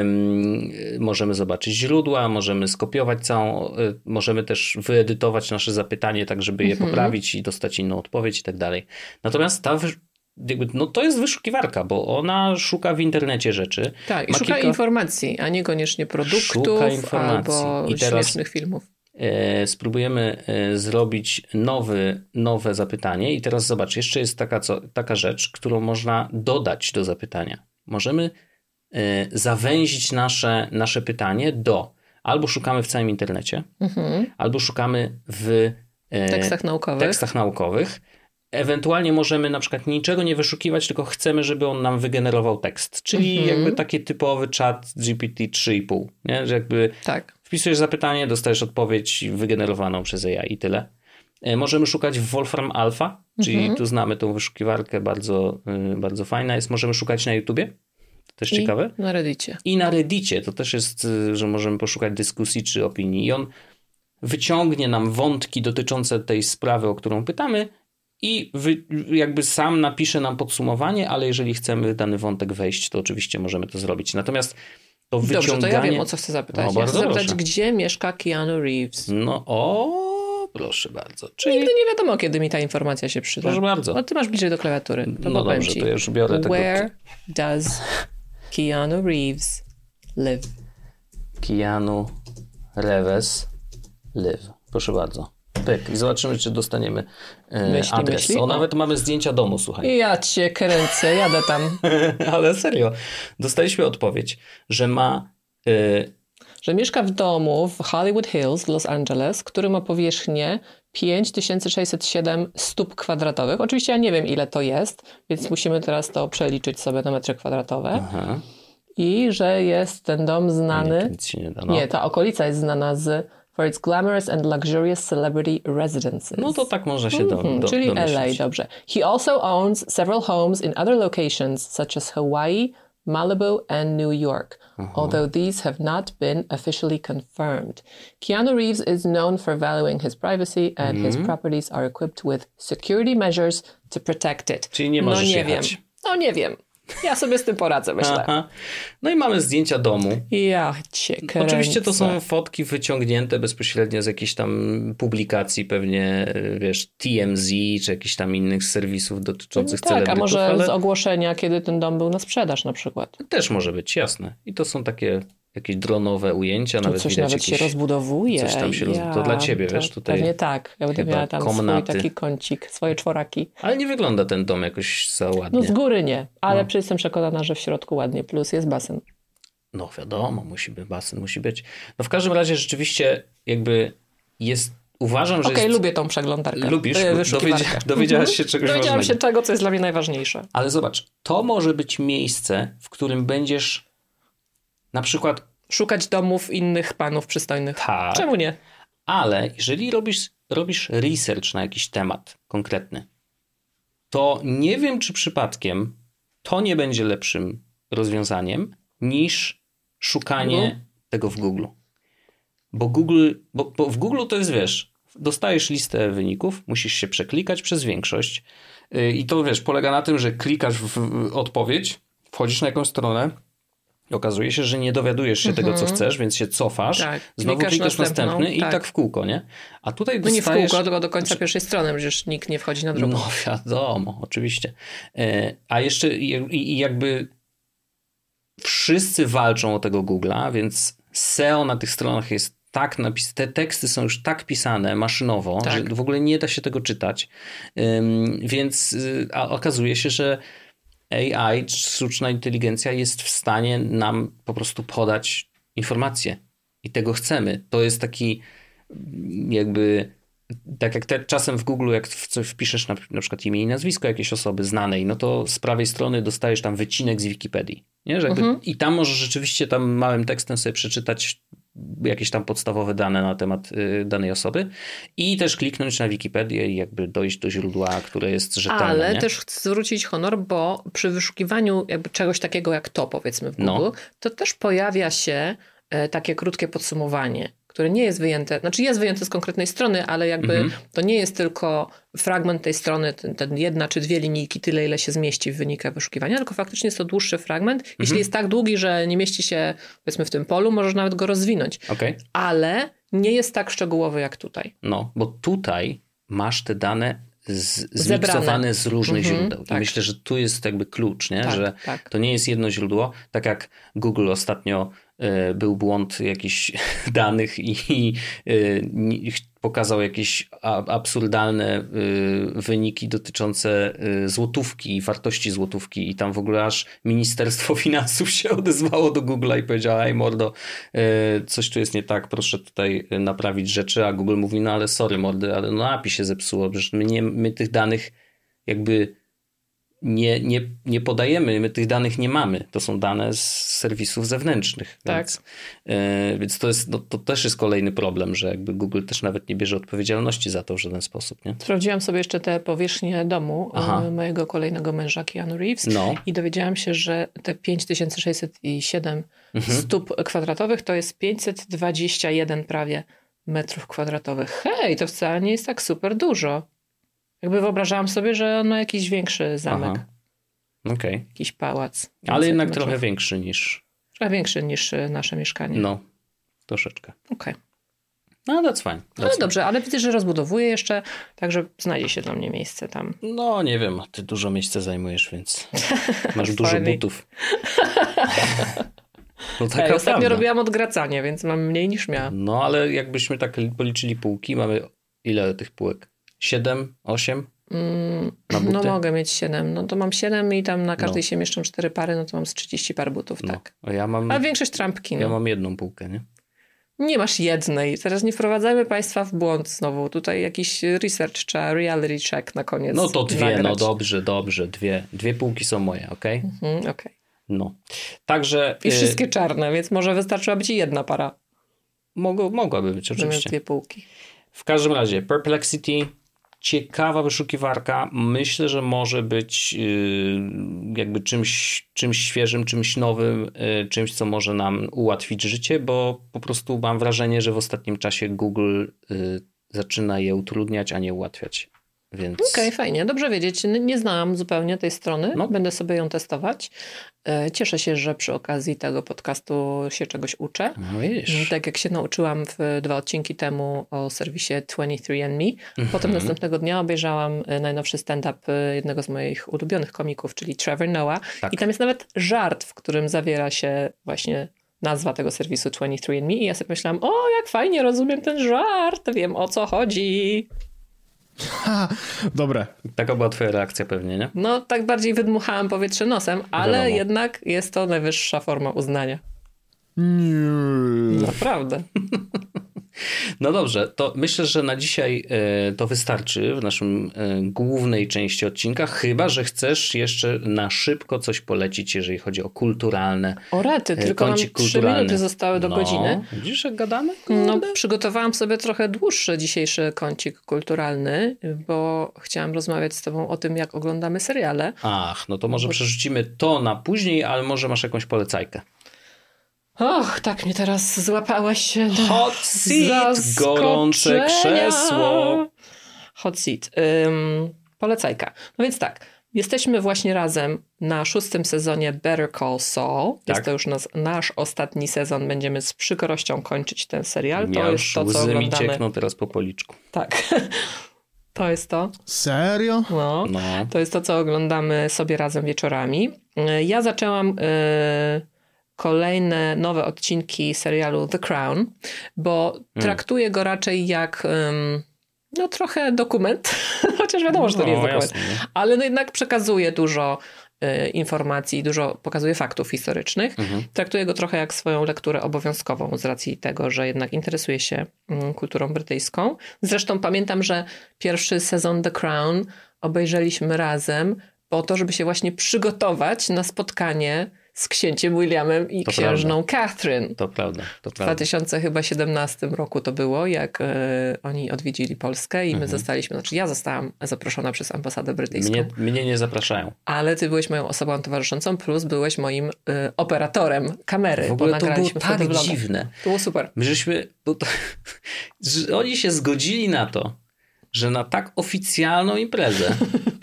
B: Możemy zobaczyć źródła, możemy skopiować możemy też wyedytować nasze zapytanie tak, żeby je poprawić i dostać inną odpowiedź i tak dalej. Natomiast to jest wyszukiwarka, bo ona szuka w internecie rzeczy.
C: Tak, i szuka informacji, a niekoniecznie produktów albo śmiesznych filmów.
B: Spróbujemy zrobić nowe zapytanie i teraz zobacz, jeszcze jest taka rzecz, którą można dodać do zapytania. Możemy zawęzić nasze pytanie albo szukamy w całym internecie, albo szukamy w tekstach naukowych. Ewentualnie możemy na przykład niczego nie wyszukiwać, tylko chcemy, żeby on nam wygenerował tekst. Czyli jakby taki typowy chat GPT 3,5. Nie? Że jakby wpisujesz zapytanie, dostajesz odpowiedź wygenerowaną przez AI i tyle. Możemy szukać w Wolfram Alpha, czyli tu znamy tą wyszukiwarkę, bardzo, bardzo fajna jest. Możemy szukać na YouTubie, to też ciekawe.
C: Na Reddicie.
B: I na Reddicie, to też jest, że możemy poszukać dyskusji czy opinii. I on wyciągnie nam wątki dotyczące tej sprawy, o którą pytamy, i jakby sam napisze nam podsumowanie, ale jeżeli chcemy w dany wątek wejść, to oczywiście możemy to zrobić. Natomiast to wyciąganie... Dobrze, to
C: ja wiem, o co chcę zapytać. Chcę zapytać, gdzie mieszka Keanu Reeves.
B: Proszę bardzo.
C: Nigdy nie wiadomo, kiedy mi ta informacja się przyda.
B: Proszę bardzo.
C: Bo ty masz bliżej do klawiatury. To
B: dobrze, to ja już biorę tego...
C: Where does Keanu Reeves live?
B: Keanu Reeves live. Proszę bardzo. Pyk. I zobaczymy, czy dostaniemy adres. Nawet mamy zdjęcia domu, słuchaj.
C: Ja cię kręcę, jadę tam.
B: Ale serio. Dostaliśmy odpowiedź, że ma...
C: że mieszka w domu w Hollywood Hills w Los Angeles, który ma powierzchnię 5607 stóp kwadratowych. Oczywiście ja nie wiem, ile to jest, więc musimy teraz to przeliczyć sobie na metry kwadratowe.
B: Aha.
C: I że jest ten dom znany...
B: Nic się nie da.
C: Nie, ta okolica jest znana for its glamorous and luxurious celebrity residences.
B: No to tak można się
C: czyli
B: domyślić.
C: LA, dobrze. He also owns several homes in other locations, such as Hawaii, Malibu and New York, although these have not been officially confirmed. Keanu Reeves is known for valuing his privacy and his properties are equipped with security measures to protect it.
B: Czyli nie możesz jechać.
C: Nie wiem. Ja sobie z tym poradzę, myślę.
B: Aha. No i mamy zdjęcia domu.
C: Ja cię kręcę.
B: Oczywiście to są fotki wyciągnięte bezpośrednio z jakiejś tam publikacji, pewnie wiesz, TMZ czy jakichś tam innych serwisów dotyczących celebrytów.
C: A może z ogłoszenia, kiedy ten dom był na sprzedaż na przykład.
B: Też może być, jasne. I to są takie jakieś dronowe ujęcia. Nawet
C: coś
B: widać
C: nawet się rozbudowuje.
B: Coś tam się To dla ciebie, wiesz, tutaj.
C: Pewnie tak. Ja będę miała tam swój taki kącik, swoje czworaki.
B: Ale nie wygląda ten dom jakoś za ładnie.
C: No z góry nie, ale jestem przekonana, że w środku ładnie. Plus jest basen.
B: No wiadomo, basen musi być. No w każdym razie rzeczywiście jakby jest... Uważam, że
C: lubię tą przeglądarkę.
B: Lubisz? Dowiedziałaś się czegoś
C: Dowiedziałam się czego, co jest dla mnie najważniejsze.
B: Ale zobacz, to może być miejsce, w którym będziesz na przykład...
C: Szukać domów innych panów przystojnych.
B: Tak.
C: Czemu nie?
B: Ale jeżeli robisz research na jakiś temat konkretny, to nie wiem, czy przypadkiem to nie będzie lepszym rozwiązaniem niż szukanie tego w Google. Bo w Google to jest, wiesz, dostajesz listę wyników, musisz się przeklikać przez większość i to, wiesz, polega na tym, że klikasz w odpowiedź, wchodzisz na jakąś stronę i okazuje się, że nie dowiadujesz się tego, co chcesz, więc się cofasz, znowu klikasz następny i tak w kółko, nie? A tutaj
C: dostajesz... No nie w kółko, tylko do końca pierwszej strony, przecież nikt nie wchodzi na drugą.
B: No wiadomo, oczywiście. A jeszcze jakby wszyscy walczą o tego Google'a, więc SEO na tych stronach jest tak napisane, te teksty są już tak pisane maszynowo, że w ogóle nie da się tego czytać. Więc okazuje się, że AI, sztuczna inteligencja jest w stanie nam po prostu podać informacje i tego chcemy. To jest taki jakby, tak jak czasem w Google, jak w coś wpiszesz na przykład imię i nazwisko jakiejś osoby znanej, no to z prawej strony dostajesz tam wycinek z Wikipedii. Nie? Że jakby, i tam możesz rzeczywiście tam małym tekstem sobie przeczytać jakieś tam podstawowe dane na temat danej osoby i też kliknąć na Wikipedię i jakby dojść do źródła, które jest rzetelne.
C: Ale
B: nie?
C: też chcę zwrócić honor, bo przy wyszukiwaniu jakby czegoś takiego jak to, powiedzmy w Google, to też pojawia się takie krótkie podsumowanie, które nie jest wyjęte, znaczy jest wyjęte z konkretnej strony, ale jakby to nie jest tylko fragment tej strony, ten jedna czy dwie linijki, tyle ile się zmieści w wynikach wyszukiwania, tylko faktycznie jest to dłuższy fragment. Jeśli jest tak długi, że nie mieści się powiedzmy w tym polu, możesz nawet go rozwinąć.
B: Okay.
C: Ale nie jest tak szczegółowy jak tutaj.
B: No, bo tutaj masz te dane zmiksowane z różnych źródeł.
C: Tak.
B: I myślę, że tu jest jakby klucz, nie?
C: Tak,
B: że to nie jest jedno źródło. Tak jak Google ostatnio był błąd jakichś danych i pokazał jakieś absurdalne wyniki dotyczące złotówki i wartości złotówki i tam w ogóle aż Ministerstwo Finansów się odezwało do Google'a i powiedziało: ej mordo, coś tu jest nie tak, proszę tutaj naprawić rzeczy, a Google mówi: no ale sorry mordy, ale no API się zepsuło, przecież my tych danych jakby nie podajemy, my tych danych nie mamy. To są dane z serwisów zewnętrznych.
C: Tak.
B: Więc to jest, to też jest kolejny problem, że jakby Google też nawet nie bierze odpowiedzialności za to w żaden sposób. Nie?
C: Sprawdziłam sobie jeszcze te powierzchnie domu mojego kolejnego męża Keanu Reeves i dowiedziałam się, że te 5607 stóp kwadratowych to jest 521 prawie metrów kwadratowych. Hej, to wcale nie jest tak super dużo. Jakby wyobrażałam sobie, że on ma jakiś większy zamek.
B: Okay.
C: Jakiś pałac.
B: Ale jednak trochę większy niż...
C: Trochę większy niż nasze mieszkanie.
B: No, troszeczkę.
C: Okej.
B: No, that's fine.
C: No dobrze, ale widzę, że rozbudowuję jeszcze, także znajdzie się dla mnie miejsce tam.
B: No, nie wiem, ty dużo miejsca zajmujesz, więc masz dużo butów.
C: No taka ostatnio robiłam odgracanie, więc mam mniej niż miałam.
B: No, ale jakbyśmy tak policzyli półki, mamy ile tych półek? 7, 8?
C: No mogę mieć 7. No to mam 7 i tam na każdej się mieszczą 4 pary, no to mam z 30 par butów, tak.
B: A
C: większość trampki.
B: Ja mam jedną półkę, nie?
C: Nie masz jednej. Teraz nie wprowadzajmy państwa w błąd znowu. Tutaj jakiś research trzeba, reality check na koniec.
B: No to dwie, nagrać. No dobrze. Dwie półki są moje, okej?
C: Okej.
B: No. Także...
C: I wszystkie czarne, więc może wystarczyłaby ci jedna para.
B: Mogłaby być, oczywiście.
C: Zamiast 2 półki.
B: W każdym razie, Perplexity... Ciekawa wyszukiwarka. Myślę, że może być jakby czymś świeżym, czymś nowym, czymś, co może nam ułatwić życie, bo po prostu mam wrażenie, że w ostatnim czasie Google zaczyna je utrudniać, a nie ułatwiać. Więc...
C: Okej, fajnie. Dobrze wiedzieć. Nie znałam zupełnie tej strony. Będę sobie ją testować. Cieszę się, że przy okazji tego podcastu się czegoś uczę.
B: No widzisz.
C: Tak jak się nauczyłam w 2 odcinki temu o serwisie 23andMe. Potem następnego dnia obejrzałam najnowszy stand-up jednego z moich ulubionych komików, czyli Trevor Noah.
B: Tak.
C: I tam jest nawet żart, w którym zawiera się właśnie nazwa tego serwisu 23andMe. I ja sobie myślałam: o, jak fajnie, rozumiem ten żart, wiem o co chodzi.
A: Dobre.
B: Taka była twoja reakcja pewnie, nie?
C: No, tak bardziej wydmuchałam powietrze nosem, ale jednak jest to najwyższa forma uznania. Naprawdę.
B: No dobrze, to myślę, że na dzisiaj to wystarczy w naszym głównej części odcinka, chyba że chcesz jeszcze na szybko coś polecić, jeżeli chodzi o kulturalne.
C: O rety, tylko nam 3 minuty zostały do godziny.
B: Widzisz, jak gadamy?
C: No, przygotowałam sobie trochę dłuższy dzisiejszy kącik kulturalny, bo chciałam rozmawiać z tobą o tym, jak oglądamy seriale.
B: Ach, no to może przerzucimy to na później, ale może masz jakąś polecajkę.
C: Och, tak mnie teraz złapałeś na
B: hot seat, gorące krzesło.
C: Hot seat. Polecajka. No więc tak, jesteśmy właśnie razem na 6. sezonie Better Call Saul.
B: Tak.
C: Jest to już nasz ostatni sezon. Będziemy z przykrością kończyć ten serial.
B: Ja
C: to jest to, co oglądamy.
B: mi ciekną teraz po policzku.
C: Tak. To jest to.
A: Serio?
C: No. To jest to, co oglądamy sobie razem wieczorami. Ja zaczęłam... kolejne nowe odcinki serialu The Crown, bo traktuję go raczej jak trochę dokument, chociaż wiadomo, że to nie jest dokument,
B: jasne, nie?
C: ale no jednak przekazuje dużo informacji, dużo pokazuje faktów historycznych. Traktuję go trochę jak swoją lekturę obowiązkową z racji tego, że jednak interesuję się kulturą brytyjską. Zresztą pamiętam, że pierwszy sezon The Crown obejrzeliśmy razem po to, żeby się właśnie przygotować na spotkanie z księciem Williamem i
B: To
C: księżną Catherine.
B: To prawda.
C: W 2017 roku to było, jak oni odwiedzili Polskę i my zostaliśmy, znaczy ja zostałam zaproszona przez ambasadę brytyjską.
B: Mnie nie zapraszałem.
C: Ale ty byłeś moją osobą towarzyszącą, plus byłeś moim operatorem kamery,
B: W ogóle
C: bo
B: to było
C: nagraliśmy
B: tak
C: wtedy vloga.
B: dziwne.
C: To było super.
B: My żeśmy... że oni się zgodzili na to, że na tak oficjalną imprezę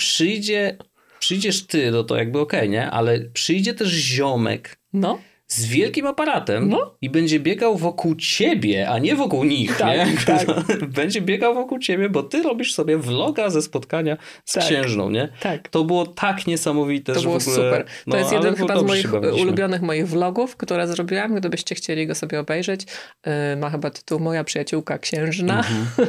B: przyjdziesz ty, no to jakby okej, nie? Ale przyjdzie też ziomek
C: No.
B: z wielkim aparatem i będzie biegał wokół ciebie, a nie wokół nich,
C: Tak,
B: nie?
C: tak.
B: Będzie biegał wokół ciebie, bo ty robisz sobie vloga ze spotkania z księżną, nie?
C: Tak.
B: To było tak niesamowite,
C: To
B: że
C: było
B: w ogóle...
C: super. To jest jeden chyba z moich
B: bawiliśmy.
C: ulubionych moich vlogów, które zrobiłam, gdybyście chcieli go sobie obejrzeć. Ma chyba tytuł Moja przyjaciółka księżna.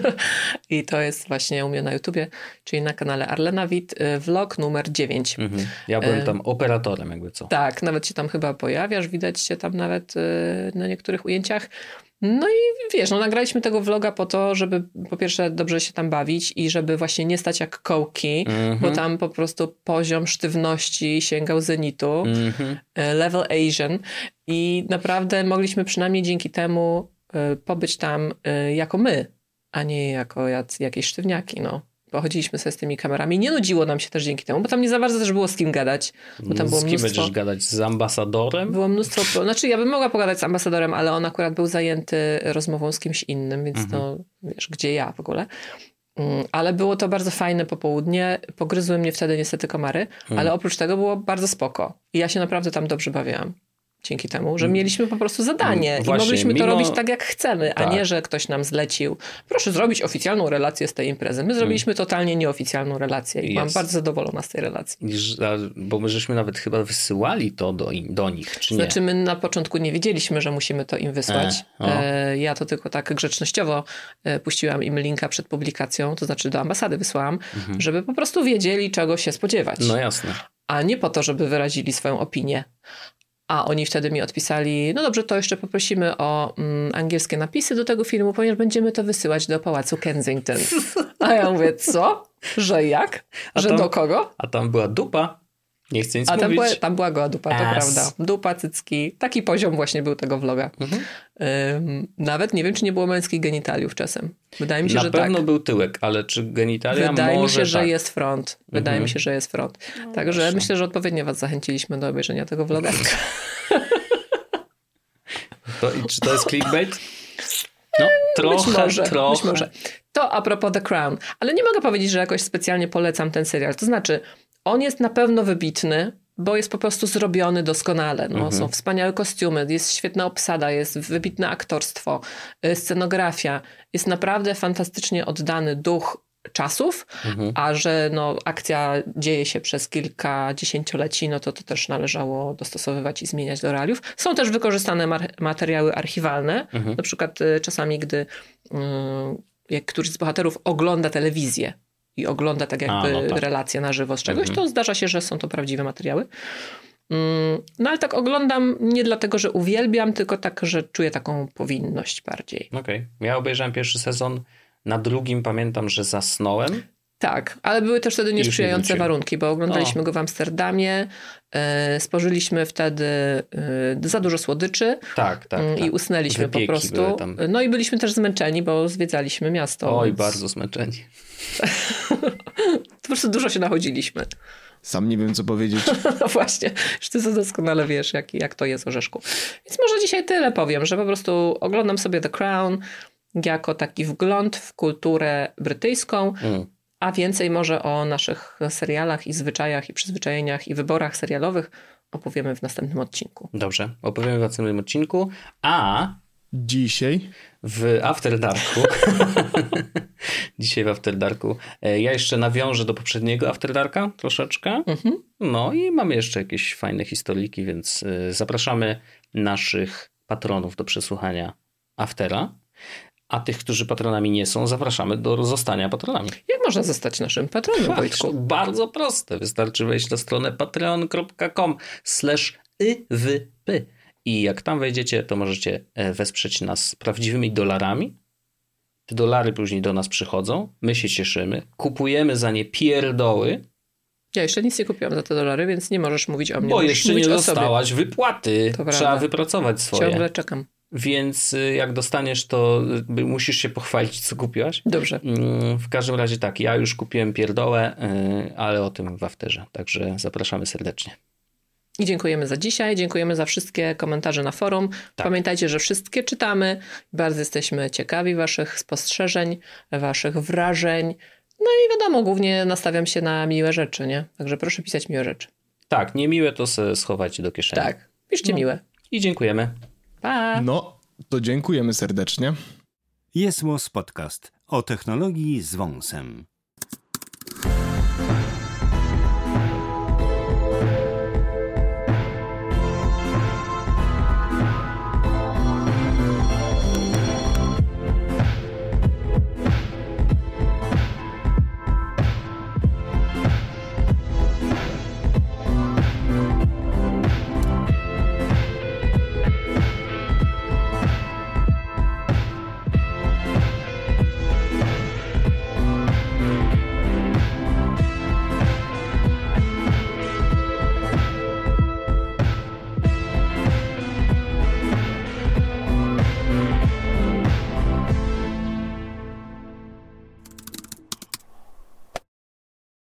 C: I to jest właśnie u mnie na YouTubie, czyli na kanale Arlena Witt, vlog numer 9.
B: Ja byłem tam operatorem, jakby co.
C: Tak, nawet się tam chyba pojawiasz, widać cię tam nawet na niektórych ujęciach. No i wiesz, nagraliśmy tego vloga po to, żeby po pierwsze dobrze się tam bawić i żeby właśnie nie stać jak kołki, bo tam po prostu poziom sztywności sięgał zenitu, level Asian i naprawdę mogliśmy przynajmniej dzięki temu pobyć tam jako my, a nie jako jakieś sztywniaki, Pochodziliśmy sobie z tymi kamerami. Nie nudziło nam się też dzięki temu, bo tam nie za bardzo też było z kim gadać. Bo tam było
B: z kim będziesz gadać? Z ambasadorem?
C: Było mnóstwo... Znaczy ja bym mogła pogadać z ambasadorem, ale on akurat był zajęty rozmową z kimś innym, więc wiesz, gdzie ja w ogóle. Ale było to bardzo fajne popołudnie. Pogryzły mnie wtedy niestety komary, ale oprócz tego było bardzo spoko. I ja się naprawdę tam dobrze bawiłam. Dzięki temu, że mieliśmy po prostu zadanie
B: Właśnie,
C: i mogliśmy to robić tak, jak chcemy, a nie, że ktoś nam zlecił. Proszę zrobić oficjalną relację z tej imprezy. My zrobiliśmy totalnie nieoficjalną relację i byłam bardzo zadowolona z tej relacji.
B: Bo my żeśmy nawet chyba wysyłali to do nich, czy nie?
C: Znaczy my na początku nie wiedzieliśmy, że musimy to im wysłać. Ja to tylko tak grzecznościowo puściłam im linka przed publikacją, to znaczy do ambasady wysłałam, żeby po prostu wiedzieli, czego się spodziewać.
B: No jasne.
C: A nie po to, żeby wyrazili swoją opinię. A oni wtedy mi odpisali, no dobrze, to jeszcze poprosimy o angielskie napisy do tego filmu, ponieważ będziemy to wysyłać do Pałacu Kensington. A ja mówię, co? Że jak? Że do kogo?
B: A tam była dupa. Nie chcę nic mówić.
C: Tam była goła dupa, to prawda. Dupa, cycki. Taki poziom właśnie był tego vloga. Nawet nie wiem, czy nie było męskich genitaliów czasem. Wydaje mi się, że tak.
B: Na pewno był tyłek, ale czy genitalia?
C: Wydaje mi się,
B: tak.
C: że jest front. Wydaje mi się, że jest front. Także właśnie. Myślę, że odpowiednio was zachęciliśmy do obejrzenia tego vloga.
B: Czy to jest clickbait? No, trochę.
C: Być może. To a propos The Crown. Ale nie mogę powiedzieć, że jakoś specjalnie polecam ten serial. To znaczy, on jest na pewno wybitny, bo jest po prostu zrobiony doskonale. Są wspaniałe kostiumy, jest świetna obsada, jest wybitne aktorstwo, scenografia. Jest naprawdę fantastycznie oddany duch czasów, a że akcja dzieje się przez kilka dziesięcioleci, to też należało dostosowywać i zmieniać do realiów. Są też wykorzystane materiały archiwalne. Na przykład czasami, gdy jak któryś z bohaterów ogląda telewizję i ogląda tak jakby relację na żywo z czegoś, to zdarza się, że są to prawdziwe materiały. Ale tak oglądam nie dlatego, że uwielbiam, tylko tak, że czuję taką powinność bardziej.
B: Okej. Ja obejrzałem pierwszy sezon, na drugim pamiętam, że zasnąłem.
C: Tak, ale były też wtedy niesprzyjające warunki, bo oglądaliśmy go w Amsterdamie, spożyliśmy wtedy za dużo słodyczy i usnęliśmy
B: Wypieki
C: po prostu. No i byliśmy też zmęczeni, bo zwiedzaliśmy miasto.
B: Oj, bardzo zmęczeni.
C: Po prostu dużo się nachodziliśmy.
A: Sam nie wiem, co powiedzieć.
C: No właśnie, że ty doskonale wiesz, jak to jest, Orzeszku. Więc może dzisiaj tyle powiem, że po prostu oglądam sobie The Crown jako taki wgląd w kulturę brytyjską, a więcej może o naszych serialach i zwyczajach i przyzwyczajeniach i wyborach serialowych opowiemy w następnym odcinku.
B: Dobrze, opowiemy w następnym odcinku, a
A: dzisiaj
B: w After Darku ja jeszcze nawiążę do poprzedniego After Darka troszeczkę. No i mamy jeszcze jakieś fajne historyjki, więc zapraszamy naszych patronów do przesłuchania Aftera. A tych, którzy patronami nie są, zapraszamy do zostania patronami.
C: Jak można zostać naszym patronem, Wojtku?
B: Bardzo proste. Wystarczy wejść na stronę patreon.com/iwp i jak tam wejdziecie, to możecie wesprzeć nas prawdziwymi dolarami. Te dolary później do nas przychodzą, my się cieszymy, kupujemy za nie pierdoły.
C: Ja jeszcze nic nie kupiłam za te $, więc nie możesz mówić o mnie.
B: Bo jeszcze nie
C: o
B: dostałaś wypłaty.
C: To
B: Trzeba
C: prawda.
B: wypracować swoje.
C: Ciągle czekam.
B: Więc jak dostaniesz, to musisz się pochwalić, co kupiłaś.
C: Dobrze.
B: W każdym razie tak, ja już kupiłem pierdołę, ale o tym w afterze. Także zapraszamy serdecznie.
C: I dziękujemy za dzisiaj, dziękujemy za wszystkie komentarze na forum.
B: Tak.
C: Pamiętajcie, że wszystkie czytamy. Bardzo jesteśmy ciekawi waszych spostrzeżeń, waszych wrażeń. No i wiadomo, głównie nastawiam się na miłe rzeczy, nie? Także proszę pisać miłe rzeczy.
B: Tak, niemiłe to se schowajcie do kieszeni.
C: Tak, piszcie miłe.
B: I dziękujemy.
C: Pa!
A: No, to dziękujemy serdecznie.
D: Jest Podcast o technologii z wąsem.